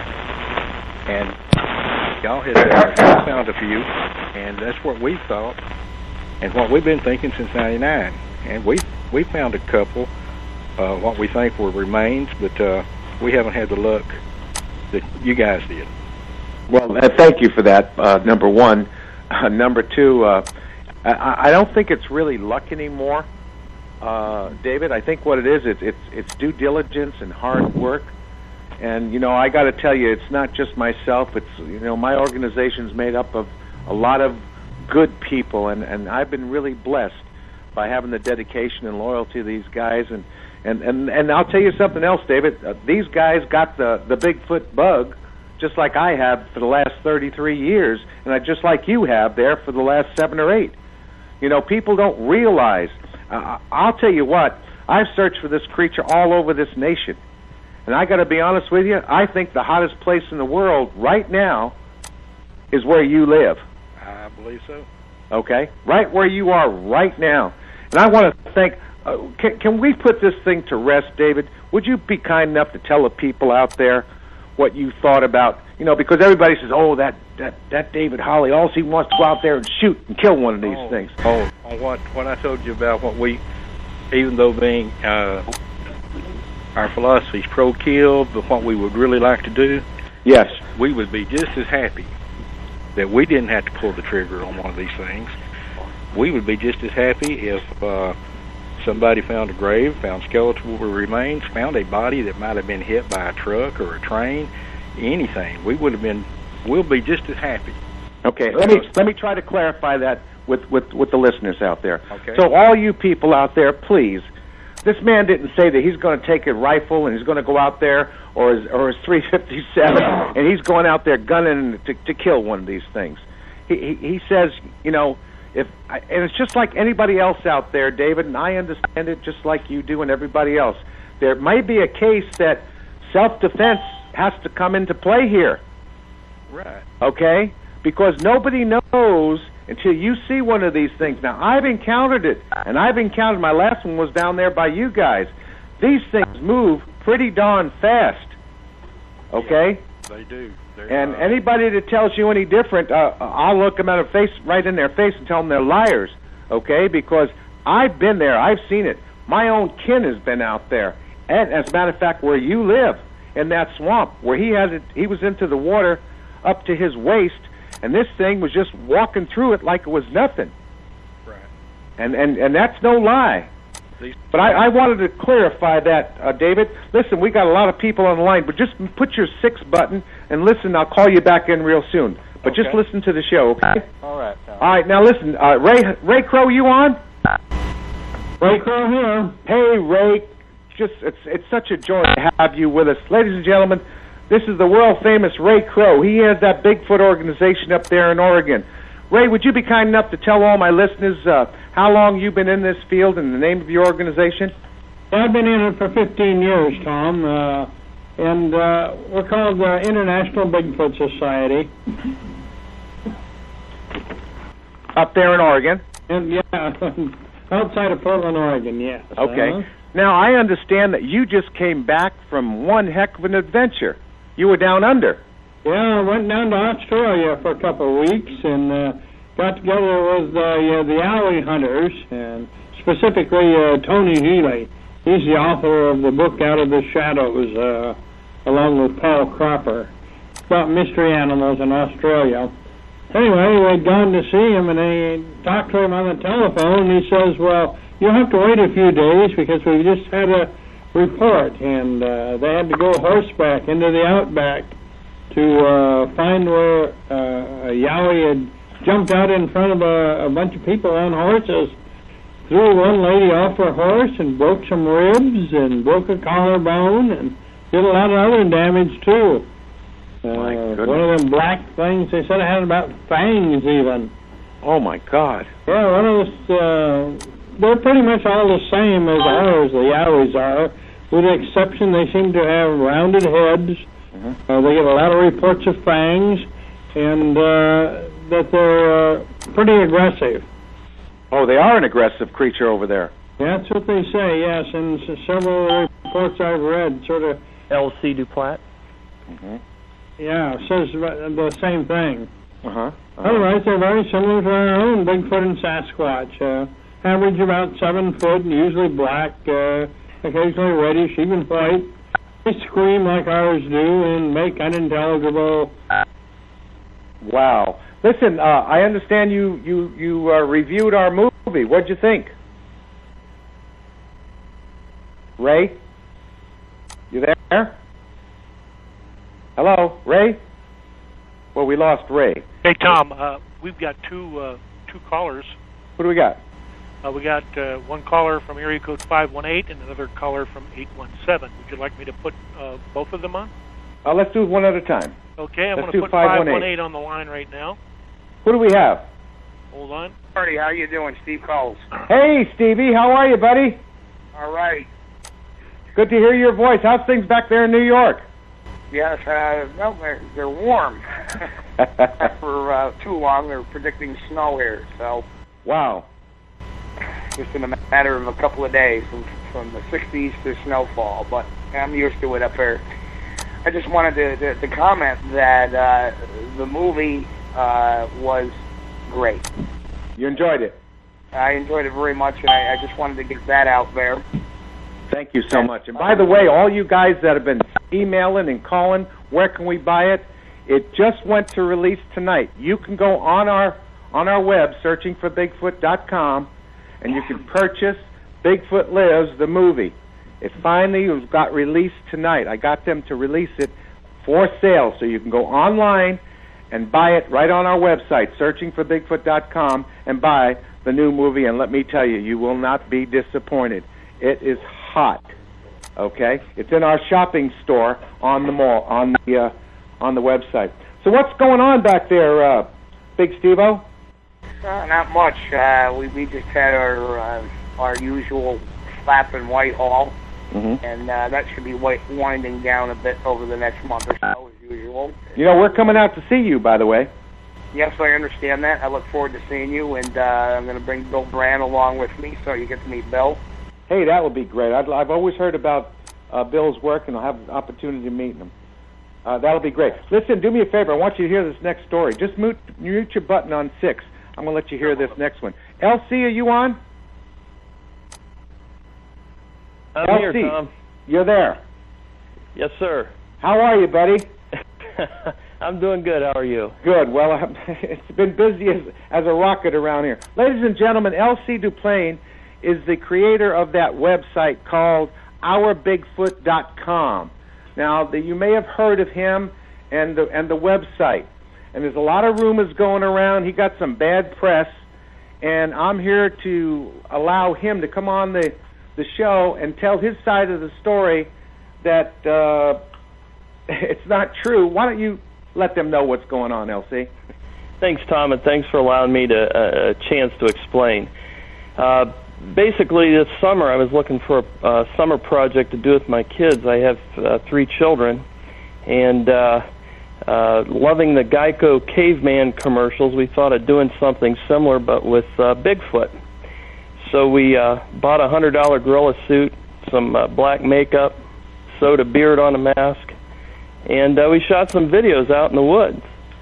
And y'all had uh, found a few, and that's what we thought, and what we've been thinking since ninety-nine. And we we found a couple, uh, what we think were remains, but uh, we haven't had the luck that you guys did. Well, uh, thank you for that, uh, number one. Uh, number two, uh, I, I don't think it's really luck anymore, uh, David. I think what it is, it's, it's, it's due diligence and hard work. And, you know, I got to tell you, it's not just myself. It's, you know, my organization's made up of a lot of good people, and, and I've been really blessed by having the dedication and loyalty of these guys. And, and, and, and I'll tell you something else, David. Uh, these guys got the, the Bigfoot bug just like I have for the last thirty-three years, and I just like you have there for the last seven or eight. You know, people don't realize. Uh, I'll tell you what, I've searched for this creature all over this nation. And I got to be honest with you, I think the hottest place in the world right now is where you live. I believe so. Okay? Right where you are right now. And I want to thank, uh, can, can we put this thing to rest, David? Would you be kind enough to tell the people out there what you thought about, you know, because everybody says, oh, that, that, that David Holly, all he wants to go out there and shoot and kill one of these oh, things. Oh, on what, what I told you about what we, even though being, uh, our philosophy is pro-kill, but what we would really like to do, yes, we would be just as happy that we didn't have to pull the trigger on one of these things. We would be just as happy if uh, somebody found a grave, found skeletal remains, found a body that might have been hit by a truck or a train, anything. We would have been, we'll be just as happy. Okay, let me let me try to clarify that with, with, with the listeners out there. Okay. So all you people out there, please, This man didn't say that he's going to take a rifle and he's going to go out there, or his, or his three fifty-seven, and he's going out there gunning to, to kill one of these things. He, he, he says, you know, if and it's just like anybody else out there, David, and I understand it just like you do and everybody else. There may be a case that self-defense has to come into play here. Right. Okay? Because nobody knows until you see one of these things. Now, I've encountered it, and I've encountered, my last one was down there by you guys. These things move pretty darn fast. Okay? Yeah, they do. They're, and uh, anybody that tells you any different, uh, I'll look them at a face, right in their face and tell them they're liars. Okay? Because I've been there. I've seen it. My own kin has been out there. And as a matter of fact, where you live, in that swamp, where he had it, he was into the water up to his waist, and this thing was just walking through it like it was nothing. Right. And and, and that's no lie. These but I, I wanted to clarify that, uh, David. Listen, we got a lot of people on the line, but just put your six button and listen. I'll call you back in real soon. But okay. just listen to the show, okay? All right. All right, All right now listen, uh, Ray Ray Crow, you on? Ray Crow here. Hey, Ray. Just it's it's such a joy to have you with us. Ladies and gentlemen, this is the world-famous Ray Crow. He has that Bigfoot organization up there in Oregon. Ray, would you be kind enough to tell all my listeners uh, how long you've been in this field and the name of your organization? I've been in it for fifteen years, Tom, uh, and uh, we're called the International Bigfoot Society. Up there in Oregon? And yeah, outside of Portland, Oregon, yes. Okay. Uh-huh. Now, I understand that you just came back from one heck of an adventure. You were down under. Yeah, I went down to Australia for a couple of weeks and uh, got together with uh, yeah, the Yowie hunters, and specifically uh, Tony Healy. He's the author of the book Out of the Shadows, uh, along with Paul Cropper, about mystery animals in Australia. Anyway, we'd gone to see him, and they talked to him on the telephone, and he says, well, you'll have to wait a few days because we just had a report, and uh, they had to go horseback into the outback to uh, find where uh, a Yowie had jumped out in front of a, a bunch of people on horses, threw one lady off her horse and broke some ribs and broke a collarbone and did a lot of other damage too. Uh, one of them black things, they said it had about fangs even. Oh my God. Yeah, one of those, uh, they're pretty much all the same as ours, the Yowies are, with the exception they seem to have rounded heads. Mm-hmm. Uh, they get a lot of reports of fangs, and uh, that they're uh, pretty aggressive. Oh, they are an aggressive creature over there. Yeah, that's what they say, yes, and s- several reports I've read sort of... L C Duplat? Mm-hmm. Yeah, says the same thing. Uh-huh. uh-huh. Otherwise, they're very similar to our own Bigfoot and Sasquatch. Uh, average about seven foot, and usually black, uh, occasionally reddish, even white. They scream like ours do and make unintelligible... Wow. Listen, uh, I understand you, you, you uh, reviewed our movie. What'd you think? Ray? You there? Hello, Ray? Well, we lost Ray. Hey, Tom, uh, we've got two uh, two callers. What do we got? Uh, we got uh, one caller from area code five one eight and another caller from eight one seven. Would you like me to put uh, both of them on? Uh, let's do it one at a time. Okay, I'm going to put five one eight on the line right now. Who do we have? Hold on. Marty, how you doing? Steve Coles. Hey, Stevie, how are you, buddy? All right. Good to hear your voice. How's things back there in New York? Yes, uh, no, they're, they're warm. For uh, too long, they're predicting snow here, so... Wow. Just in a matter of a couple of days, from, from the sixties to snowfall, but I'm used to it up here. I just wanted to, to, to comment that uh, the movie uh, was great. You enjoyed it? I enjoyed it very much, and I, I just wanted to get that out there. Thank you so much. And by the way, all you guys that have been emailing and calling, where can we buy it? It just went to release tonight. You can go on our on our web, searching for Bigfoot dot com, and you can purchase Bigfoot Lives, the movie. It finally got released tonight. I got them to release it for sale, so you can go online and buy it right on our website, searching for Bigfoot dot com, and buy the new movie. And let me tell you, you will not be disappointed. It is hot. Okay, it's in our shopping store on the mall on the uh, on the website. So what's going on back there, uh, Big Steve-O? Uh, not much. Uh, we we just had our uh, our usual slap in Whitehall, mm-hmm. and uh, that should be wi- winding down a bit over the next month or so, as usual. You know, we're coming out to see you, by the way. Yes, I understand that. I look forward to seeing you, and uh, I'm going to bring Bill Brand along with me, so you get to meet Bill. Hey, that would be great. I'd, I've always heard about uh, Bill's work, and I'll have an opportunity to meet him. Uh, that'll be great. Listen, do me a favor. I want you to hear this next story. Just mute, mute your button on six. I'm going to let you hear this next one. L C, are you on? I'm L C, here, Tom. You're there. Yes, sir. How are you, buddy? I'm doing good. How are you? Good. Well, I'm, it's been busy as, as a rocket around here. Ladies and gentlemen, L C Duplain is the creator of that website called our bigfoot dot com. Now, the, you may have heard of him and the, and the website. And there's a lot of rumors going around. He got some bad press. And I'm here to allow him to come on the, the show and tell his side of the story that uh, it's not true. Why don't you let them know what's going on, L C? Thanks, Tom, and thanks for allowing me to, uh, a chance to explain. Uh, basically, this summer I was looking for a, a summer project to do with my kids. I have uh, three children, and uh, uh, loving the Geico Caveman commercials, we thought of doing something similar but with uh, Bigfoot. So we uh, bought a one hundred dollar gorilla suit, some uh, black makeup, sewed a beard on a mask, and uh, we shot some videos out in the woods.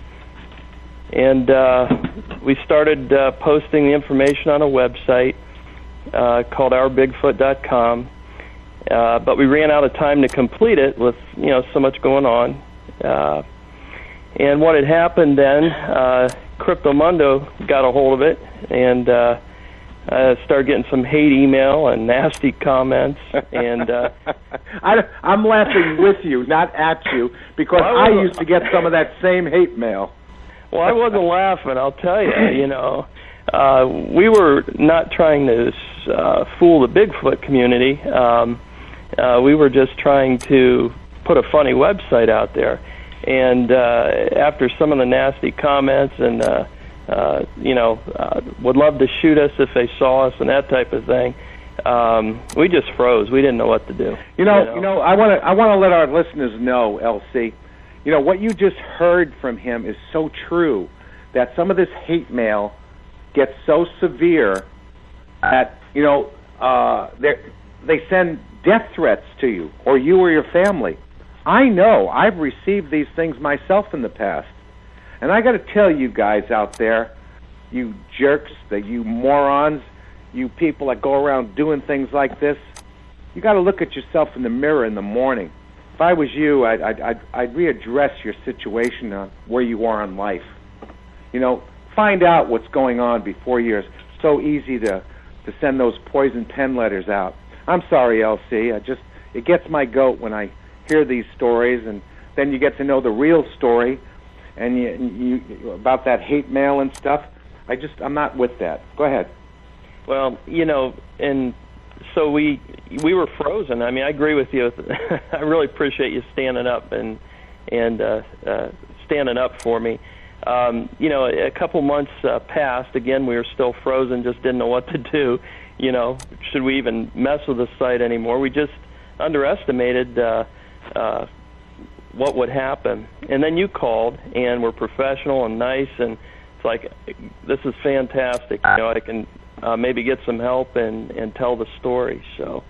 And uh, we started uh, posting the information on a website uh, called our bigfoot dot com, uh, but we ran out of time to complete it with, you know, so much going on. Uh, and what had happened then, uh, Cryptomundo got a hold of it, and uh, I started getting some hate email and nasty comments. And uh, I, I'm laughing with you, not at you, because well, I, I used to get some of that same hate mail. Well, I wasn't laughing, I'll tell you. You know, uh, we were not trying to uh, fool the Bigfoot community. Um, uh, we were just trying to put a funny website out there. And uh, after some of the nasty comments and, uh, uh, you know, uh, would love to shoot us if they saw us and that type of thing, um, we just froze. We didn't know what to do. You know, you know, you know I want to I want to let our listeners know, L C, you know, what you just heard from him is so true, that some of this hate mail gets so severe that, you know, uh, they send death threats to you or you or your family. I know. I've received these things myself in the past. And I got to tell you guys out there, you jerks, that you morons, you people that go around doing things like this, you got to look at yourself in the mirror in the morning. If I was you, I'd, I'd, I'd, I'd readdress your situation on where you are in life. You know, find out what's going on before you're so easy to, to send those poison pen letters out. I'm sorry, L C. I just, it gets my goat when I hear these stories, and then you get to know the real story, and you, you about that hate mail and stuff. I just, I'm not with that. Go ahead. Well, you know, and so we we were frozen. I mean, I agree with you. I really appreciate you standing up and and uh, uh, standing up for me. Um, you know, a couple months uh, passed. Again, we were still frozen. Just didn't know what to do. You know, should we even mess with the site anymore? We just underestimated uh, uh, what would happen. And then you called, and we're professional and nice, and it's like, this is fantastic. You know, I can uh, maybe get some help and, and tell the story. So,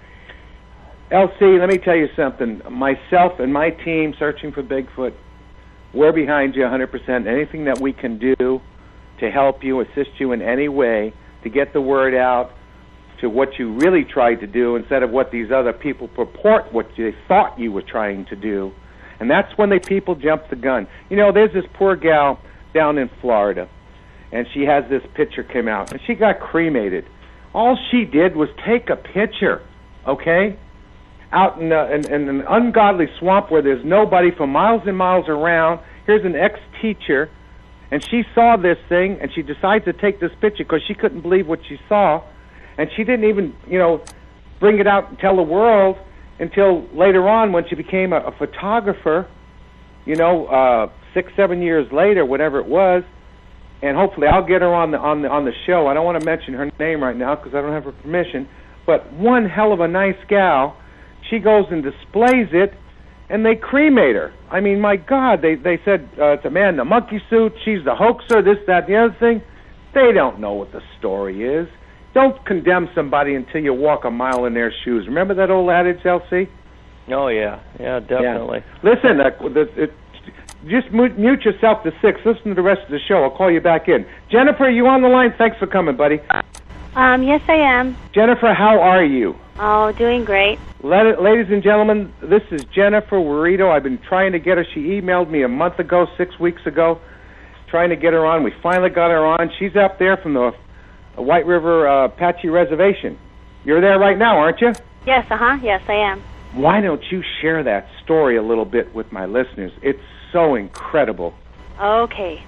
L C, let me tell you something. Myself and my team, Searching for Bigfoot, we're behind you one hundred percent. Anything that we can do to help you, assist you in any way, to get the word out to what you really tried to do instead of what these other people purport what they thought you were trying to do. And that's when the people jump the gun. You know, there's this poor gal down in Florida, and she has this picture came out, and she got cremated. All she did was take a picture, okay, out in, a, in, in an ungodly swamp where there's nobody for miles and miles around. Here's an ex-teacher, and she saw this thing, and she decided to take this picture because she couldn't believe what she saw. And she didn't even, you know, bring it out and tell the world until later on when she became a, a photographer, you know, uh, six, seven years later, whatever it was. And hopefully I'll get her on the on the on the show. I don't want to mention her name right now because I don't have her permission. But one hell of a nice gal. She goes and displays it, and they cremate her. I mean, my God, they they said uh, it's a man in a monkey suit. She's the hoaxer. This, that, the other thing. They don't know what the story is. Don't condemn somebody until you walk a mile in their shoes. Remember that old adage, L C? Oh yeah, yeah, definitely. Yeah. Listen, uh, the, it, just mute yourself to six. Listen to the rest of the show. I'll call you back in. Jennifer, you on the line? Thanks for coming, buddy. Um, yes, I am. Jennifer, how are you? Oh, doing great. Let, ladies and gentlemen, this is Jennifer Warito. I've been trying to get her. She emailed me a month ago, six weeks ago, trying to get her on. We finally got her on. She's up there from the White River uh, Apache Reservation. You're there right now, aren't you? Yes, uh-huh. Yes, I am. Why don't you share that story a little bit with my listeners? It's so incredible. Okay.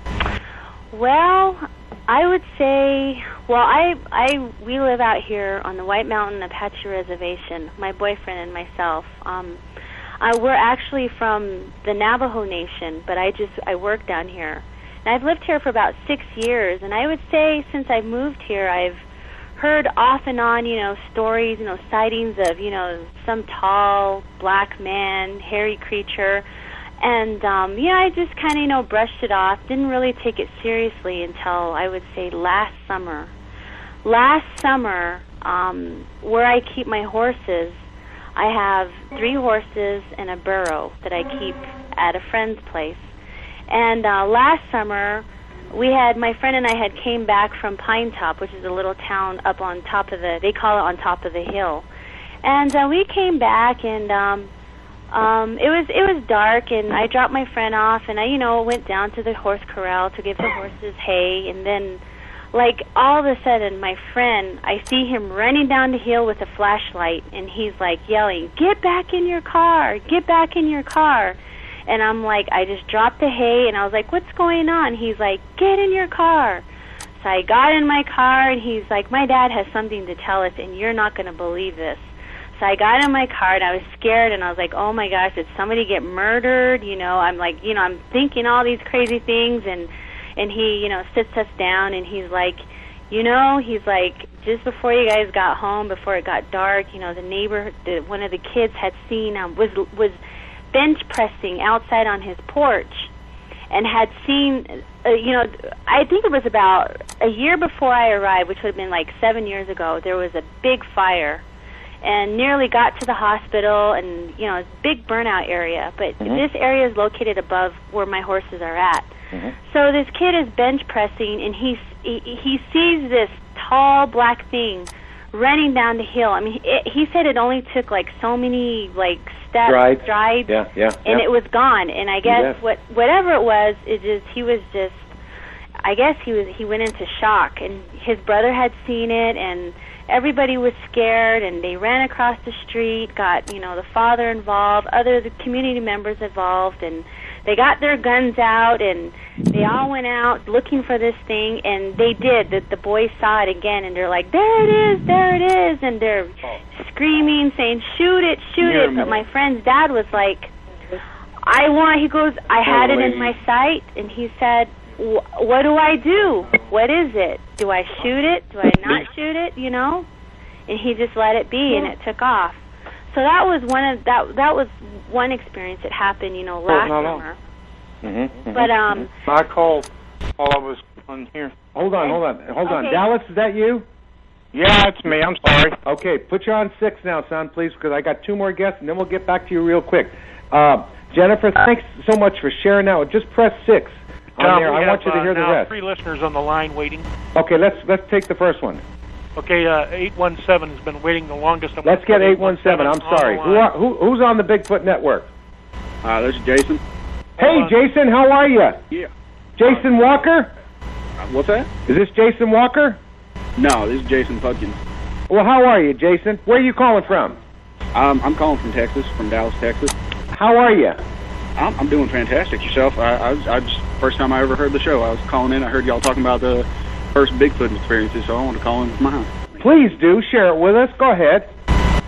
Well, I would say, well, I, I, we live out here on the White Mountain Apache Reservation, my boyfriend and myself. Um, I, we're actually from the Navajo Nation, but I just, I work down here. And I've lived here for about six years, and I would say since I've moved here, I've heard off and on, you know, stories, you know, sightings of, you know, some tall black man, hairy creature. And, um, you know, I just kind of, you know, brushed it off, didn't really take it seriously until, I would say, last summer. Last summer, um, where I keep my horses, I have three horses and a burro that I keep at a friend's place. And uh, last summer, we had, my friend and I had came back from Pine Top, which is a little town up on top of the, they call it on top of the hill. And uh, we came back, and um, um, it was it was dark, and I dropped my friend off, and I, you know, went down to the horse corral to give the horses hay, and then, like, all of a sudden, my friend, I see him running down the hill with a flashlight, and he's, like, yelling, "Get back in your car! Get back in your car!" And I'm like, I just dropped the hay, and I was like, "What's going on?" He's like, "Get in your car." So I got in my car, and he's like, "My dad has something to tell us, and you're not going to believe this." So I got in my car, and I was scared, and I was like, "Oh, my gosh, did somebody get murdered?" You know, I'm like, you know, I'm thinking all these crazy things, and and he, you know, sits us down, and he's like, you know, he's like, just before you guys got home, before it got dark, you know, the neighbor, the, one of the kids had seen, um, was was bench pressing outside on his porch, and had seen, uh, you know, I think it was about a year before I arrived, which would have been like seven years ago, there was a big fire, and nearly got to the hospital, and, you know, it's a big burnout area, but mm-hmm. this area is located above where my horses are at. Mm-hmm. So this kid is bench pressing, and he, he, he sees this tall black thing running down the hill. I mean, it, he said it only took like so many, like, steps, strides, strides yeah, yeah, and yeah. it was gone. And I guess yes. what whatever it was, it just, he was just, I guess he was he went into shock. And his brother had seen it, and everybody was scared, and they ran across the street, got, you know, the father involved, other the community members involved, and they got their guns out, and they all went out looking for this thing, and they did. The, the boys saw it again, and they're like, "There it is, there it is," and they're screaming, saying, "Shoot it, shoot yeah, it." But my friend's dad was like, I want, he goes, I had it in my sight, and he said, "What do I do? What is it? Do I shoot it? Do I not shoot it?" You know? And he just let it be, and it took off. So that was one of that. That was one experience that happened, you know, last no, no. summer. Mm-hmm, But um, I called while I was on here. Hold on, hold on, hold on. Okay. Dallas, is that you? Yeah, it's me. I'm sorry. Okay, put you on six now, son, please, because I got two more guests, and then we'll get back to you real quick. Uh, Jennifer, thanks so much for sharing that. Just press six on Tom, there. we I have, want you to uh, hear the now rest. Three listeners on the line waiting. Okay, let's let's take the first one. Okay, uh, eight one seven has been waiting the longest. I'm Let's get eight one seven. I'm on sorry. the Who, are, who Who's on the Bigfoot Network? Uh, this is Jason. Hey, Jason, how are you? Yeah. Jason Walker? Uh, what's that? Is this Jason Walker? No, this is Jason Pudkins. Well, how are you, Jason? Where are you calling from? Um, I'm calling from Texas, from Dallas, Texas. How are you? I'm, I'm doing fantastic. Yourself? I, I, was, I just first time I ever heard the show. I was calling in. I heard y'all talking about the first Bigfoot experiences, so I wanted to call in with mine. Please do share it with us. Go ahead.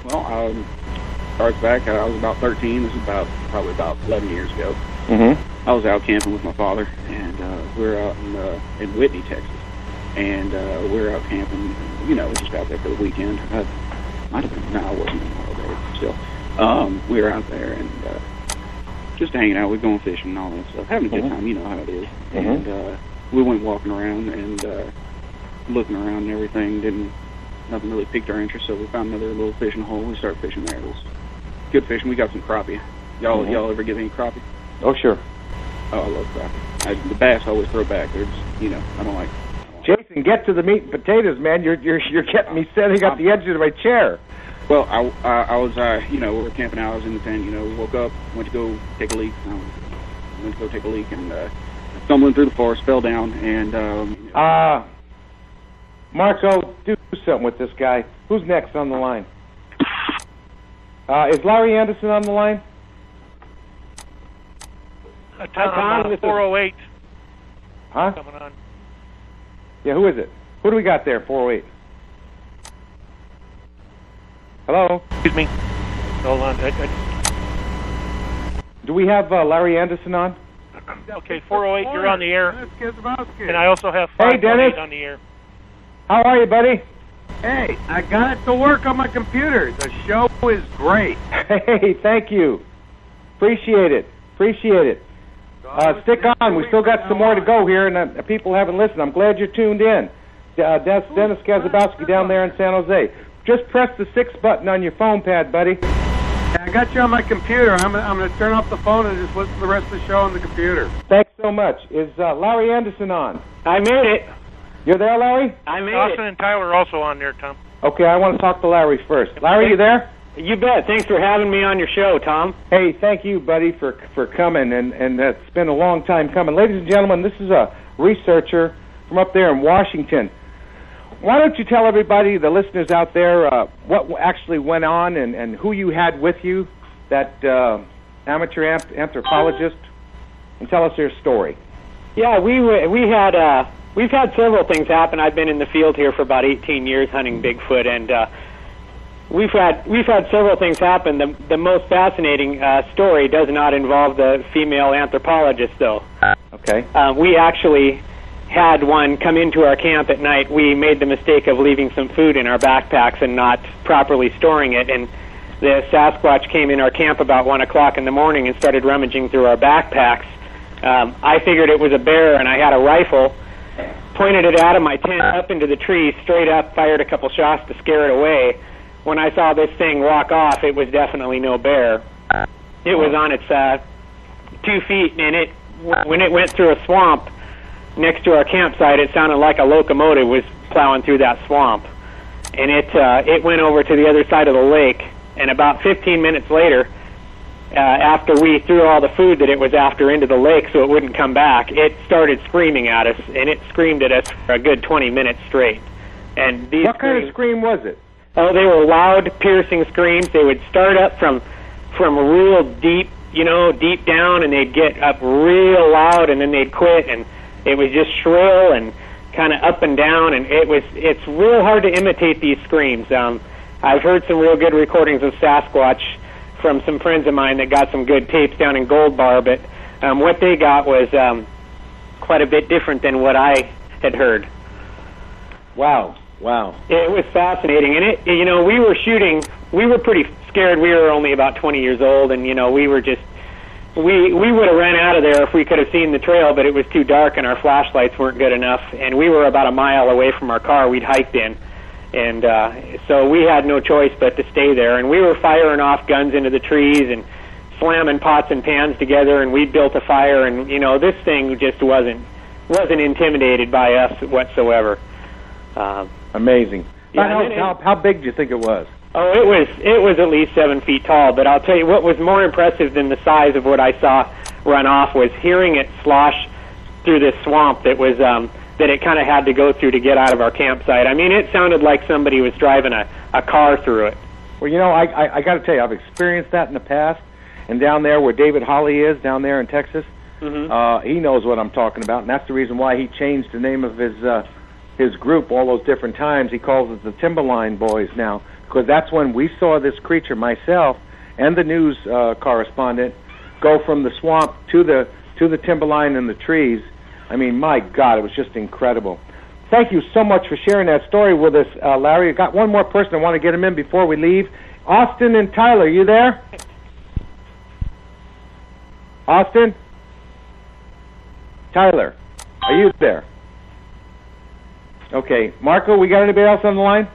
well, um, starts back. I was about thirteen. This is about probably about eleven years ago. Mm-hmm. I was out camping with my father, and uh, we were out in, uh, in Whitney, Texas. And uh, we were out camping, you know, just out there for the weekend. Uh, might have been, no, I wasn't in Memorial Day, still. Um, we were out there and uh, just hanging out. We were going fishing and all that stuff. Having a good Mhm. time, you know how it is. Mhm. And uh, we went walking around and uh, looking around and everything. Didn't, nothing really piqued our interest, so we found another little fishing hole. We started fishing there. It was good fishing. We got some crappie. Y'all, Mhm. y'all ever get any crappie? Oh, sure. Oh, I love crappie. I, the bass I always throw back. They're just, you know, I don't like. Jason, get to the meat and potatoes, man. You're you're you're getting me sitting at the edge of my chair. Well, I, I, I was, uh, you know, we were camping out. I was in the tent. You know, we woke up, went to go take a leak. I went to go take a leak and uh, stumbling through the forest, fell down, and. Um, Uh, Marco, do something with this guy. Who's next on the line? Uh, is Larry Anderson on the line? Uh, Tom, Tom, uh, this is- four oh eight Huh? coming on. Yeah, who is it? Who do we got there, four oh eight? Hello? Excuse me. Hold on. I, I, Do we have uh, Larry Anderson on? okay, four oh eight, you're on the air. Dennis Gizabowski. And I also have Hey, five Dennis. on the air. How are you, buddy? Hey, I got it to work on my computer. The show is great. Hey, thank you. Appreciate it. Appreciate it. Uh, stick on. We still got some more to go here, and uh, people haven't listened. I'm glad you're tuned in. Uh, that's Dennis Gazabowski down there in San Jose. Just press the six button on your phone pad, buddy. I got you on my computer. I'm, I'm going to turn off the phone and just listen to the rest of the show on the computer. Thanks so much. Is uh, Larry Anderson on? I made it. You're there, Larry? I made Austin it. and Tyler are also on there, Tom. Okay, I want to talk to Larry first. Larry, you there? You bet. Thanks for having me on your show, Tom. Hey, thank you, buddy, for for coming, and and it's been a long time coming. Ladies and gentlemen, this is a researcher from up there in Washington. Why don't you tell everybody, the listeners out there, uh, what actually went on and, and who you had with you, that uh, amateur ant- anthropologist, and tell us your story. Yeah, we were, we had uh, we've had several things happen. I've been in the field here for about eighteen years hunting Bigfoot, and uh, we've had we've had several things happen. The the most fascinating uh, story does not involve the female anthropologist, though. Okay. Uh, we actually had one come into our camp at night. We made the mistake of leaving some food in our backpacks and not properly storing it, and the Sasquatch came in our camp about one o'clock in the morning and started rummaging through our backpacks. Um, I figured it was a bear, and I had a rifle, pointed it out of my tent up into the trees, straight up, fired a couple shots to scare it away. When I saw this thing walk off, it was definitely no bear. It was on its uh, two feet, and it when it went through a swamp next to our campsite, it sounded like a locomotive was plowing through that swamp. And it uh, it went over to the other side of the lake, and about fifteen minutes later, uh, after we threw all the food that it was after into the lake so it wouldn't come back, it started screaming at us, and it screamed at us for a good twenty minutes straight. And these What kind of scream was it? Oh, they were loud, piercing screams. They would start up from from real deep, you know, deep down, and they'd get up real loud, and then they'd quit, and it was just shrill and kind of up and down, and it was it's real hard to imitate these screams. Um, I've heard some real good recordings of Sasquatch from some friends of mine that got some good tapes down in Gold Bar, but um, what they got was um, quite a bit different than what I had heard. Wow. Wow. It was fascinating, and it, you know, we were shooting, we were pretty scared. We were only about twenty years old, and, you know, we were just, we we would have ran out of there if we could have seen the trail, but it was too dark and our flashlights weren't good enough, and we were about a mile away from our car we'd hiked in, and uh, so we had no choice but to stay there, and we were firing off guns into the trees and slamming pots and pans together, and we'd built a fire, and, you know, this thing just wasn't, wasn't intimidated by us whatsoever. Uh, Amazing. Yeah, how, and it- how, how big do you think it was? Oh, it was it was at least seven feet tall. But I'll tell you what was more impressive than the size of what I saw run off was hearing it slosh through this swamp that was um, that it kind of had to go through to get out of our campsite. I mean, it sounded like somebody was driving a, a car through it. Well, you know, I I, I got to tell you, I've experienced that in the past, and down there where David Holly is, down there in Texas, Mm-hmm. uh, he knows what I'm talking about, and that's the reason why he changed the name of his uh, his group all those different times. He calls it the Timberline Boys now, because that's when we saw this creature, myself and the news uh, correspondent, go from the swamp to the to the timberline and the trees. I mean, my God, it was just incredible. Thank you so much for sharing that story with us, uh, Larry. I got one more person I want to get him in before we leave. Austin and Tyler, you there? Austin? Tyler, are you there? Okay. Marco, we got anybody else on the line?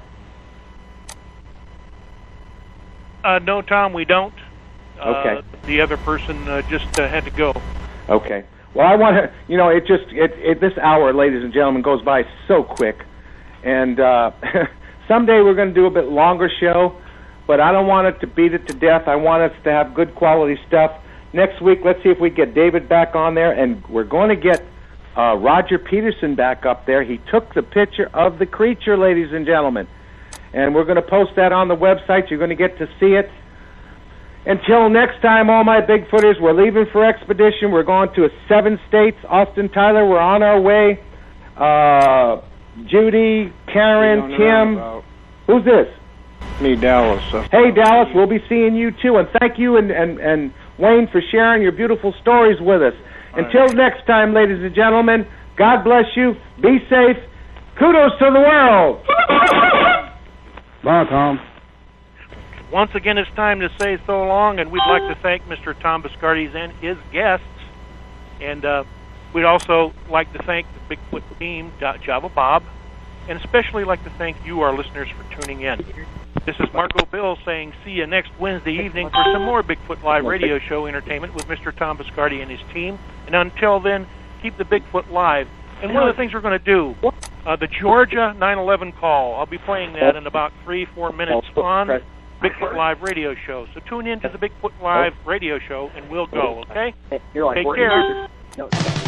Uh, no, Tom, we don't. Okay. Uh, the other person uh, just uh, had to go. Okay. Well, I want to, you know, it just, it, it, this hour, ladies and gentlemen, goes by so quick. And uh, someday we're going to do a bit longer show, but I don't want it to beat it to death. I want us to have good quality stuff. Next week, let's see if we get David back on there, and we're going to get uh, Roger Peterson back up there. He took the picture of the creature, ladies and gentlemen. And we're going to post that on the website. You're going to get to see it. Until next time, all my Bigfooters, we're leaving for expedition. We're going to seven states. Austin, Tyler, we're on our way. Uh, Judy, Karen, Tim. Who's this? Me, Dallas. Uh, hey, Dallas, we'll be seeing you too. And thank you and, and, and Wayne for sharing your beautiful stories with us. Until next time, ladies and gentlemen, God bless you. Be safe. Kudos to the world. Bye, Tom. Once again, it's time to say so long, and we'd like to thank Mister Tom Biscardi and his guests. And uh, we'd also like to thank the Bigfoot team, Java Bob, and especially like to thank you, our listeners, for tuning in. This is Marco Bill saying see you next Wednesday evening for some more Bigfoot Live radio show entertainment with Mister Tom Biscardi and his team. And until then, keep the Bigfoot live. And one of the things we're going to do, uh, the Georgia nine eleven call, I'll be playing that in about three, four minutes on Bigfoot Live radio show. So tune in to the Bigfoot Live radio show, and we'll go, okay? You're like, take care. No.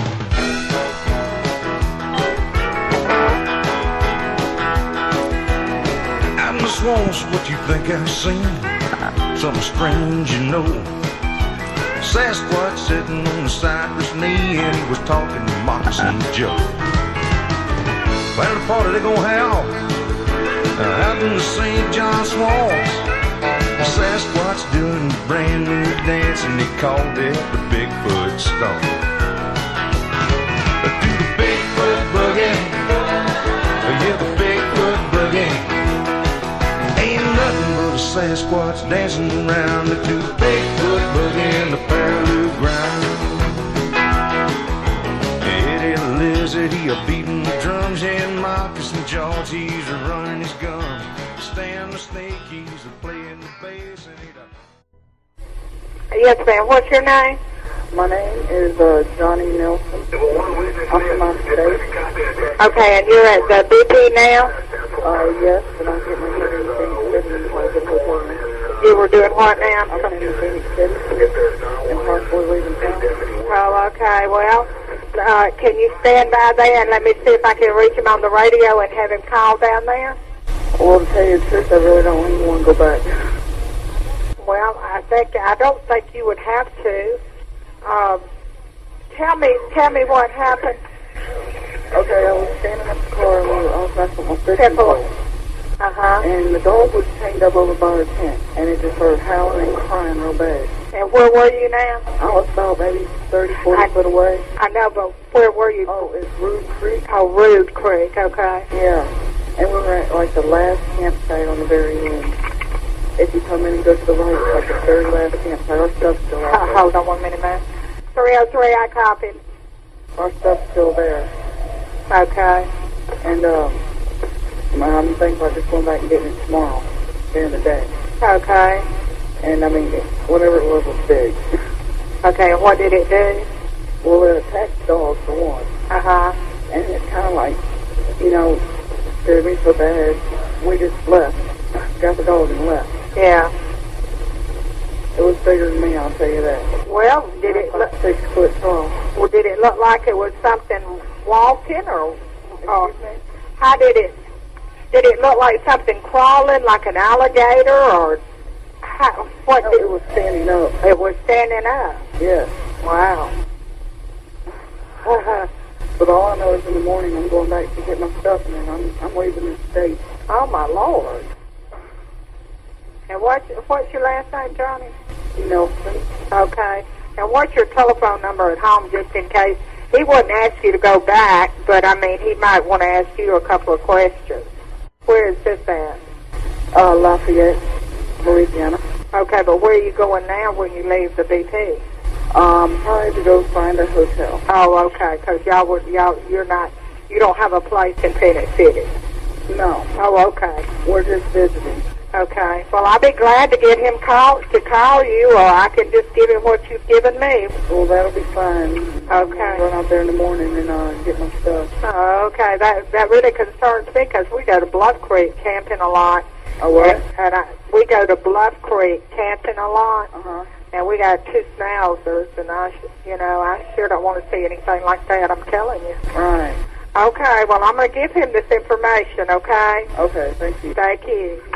Out in the swamps, what you think I've seen? Something strange, you know. Sasquatch sitting on the cypress knee, and he was talking to Moccasin Joe. Well, the party they gonna have uh, out in the Saint John swamps. The Sasquatch doing a brand new dance, and he called it the Bigfoot Stomp. Do the Bigfoot boogie, yeah, the Bigfoot boogie. Ain't nothing but a Sasquatch dancing around to do the Bigfoot boogie in the Paraloo ground. Eddie the Lizard, he a beating the drums, and Moccasin George, he's a running his gums. Stan the Snake, he's a playing the bass, and he Yes, ma'am. What's your name? My name is uh, Johnny Nelson. I'm from my state. Okay, and you're at the B P now? Uh, yes, and I'm getting ready to Phoenix. You were doing what now? I'm from Phoenix City and partially leaving town. Oh, okay. Well, uh, can you stand by there and let me see if I can reach him on the radio and have him call down there? Well, to tell you the truth, I really don't even want to go back. Well, I think I don't think you would have to. Um, tell me, tell me what happened. Okay, I was standing up the car and we were off back on my fishing pole. Uh huh. And the dog was chained up over by her tent, and it just started howling and crying real bad. And where were you now? I was about maybe thirty, forty I, foot away. I know, but where were you? Oh, it's Rude Creek. Oh, Rude Creek. Okay. Yeah, and we were at like the last campsite on the very end. If you come in and go to the right, it's like the very last campsite. Our stuff's still out there. Hold on one minute, man. three oh three, I copied. Our stuff's still there. Okay. And, um, I'm thinking about just going back and getting it tomorrow, during the day. Okay. And, I mean, whatever it was was big. Okay, and what did it do? Well, it attacked the dog, for one. Uh-huh. And it's kind of like, you know, scared me so bad, we just left. Got the dog and left. Yeah. It was bigger than me, I'll tell you that. Well, did it look six foot tall? Well, did it look like it was something walking, or, or how did it? Did it look like something crawling, like an alligator, or how, what? No, did, it was standing up. It was standing up. Yes. Wow. Uh-huh. But But all I know is in the morning I'm going back to get my stuff, and then I'm I'm leaving the state. Oh my Lord! And what's what's your last name, Johnny? Nelson. Okay. And what's your telephone number at home, just in case? He wouldn't ask you to go back, but I mean, he might want to ask you a couple of questions. Where is this at? Uh, Lafayette, Louisiana. Okay, but where are you going now when you leave the B P? Um, probably to go find a hotel. Oh, okay, because y'all would y'all you're not you don't have a place in Phoenix City. No. Oh, okay. We're just visiting. Okay. Well, I'll be glad to get him call to call you, or I can just give him what you've given me. Well, that'll be fine. Okay. I'll run out there in the morning and uh, get my stuff. Oh, okay. That that really concerns me because we go to Bluff Creek camping a lot. Oh, what? And, and I, we go to Bluff Creek camping a lot. Uh huh. And we got two schnauzers, and I, sh- you know, I sure don't want to see anything like that. I'm telling you. Right. Okay. Well, I'm going to give him this information. Okay. Okay. Thank you. Thank you.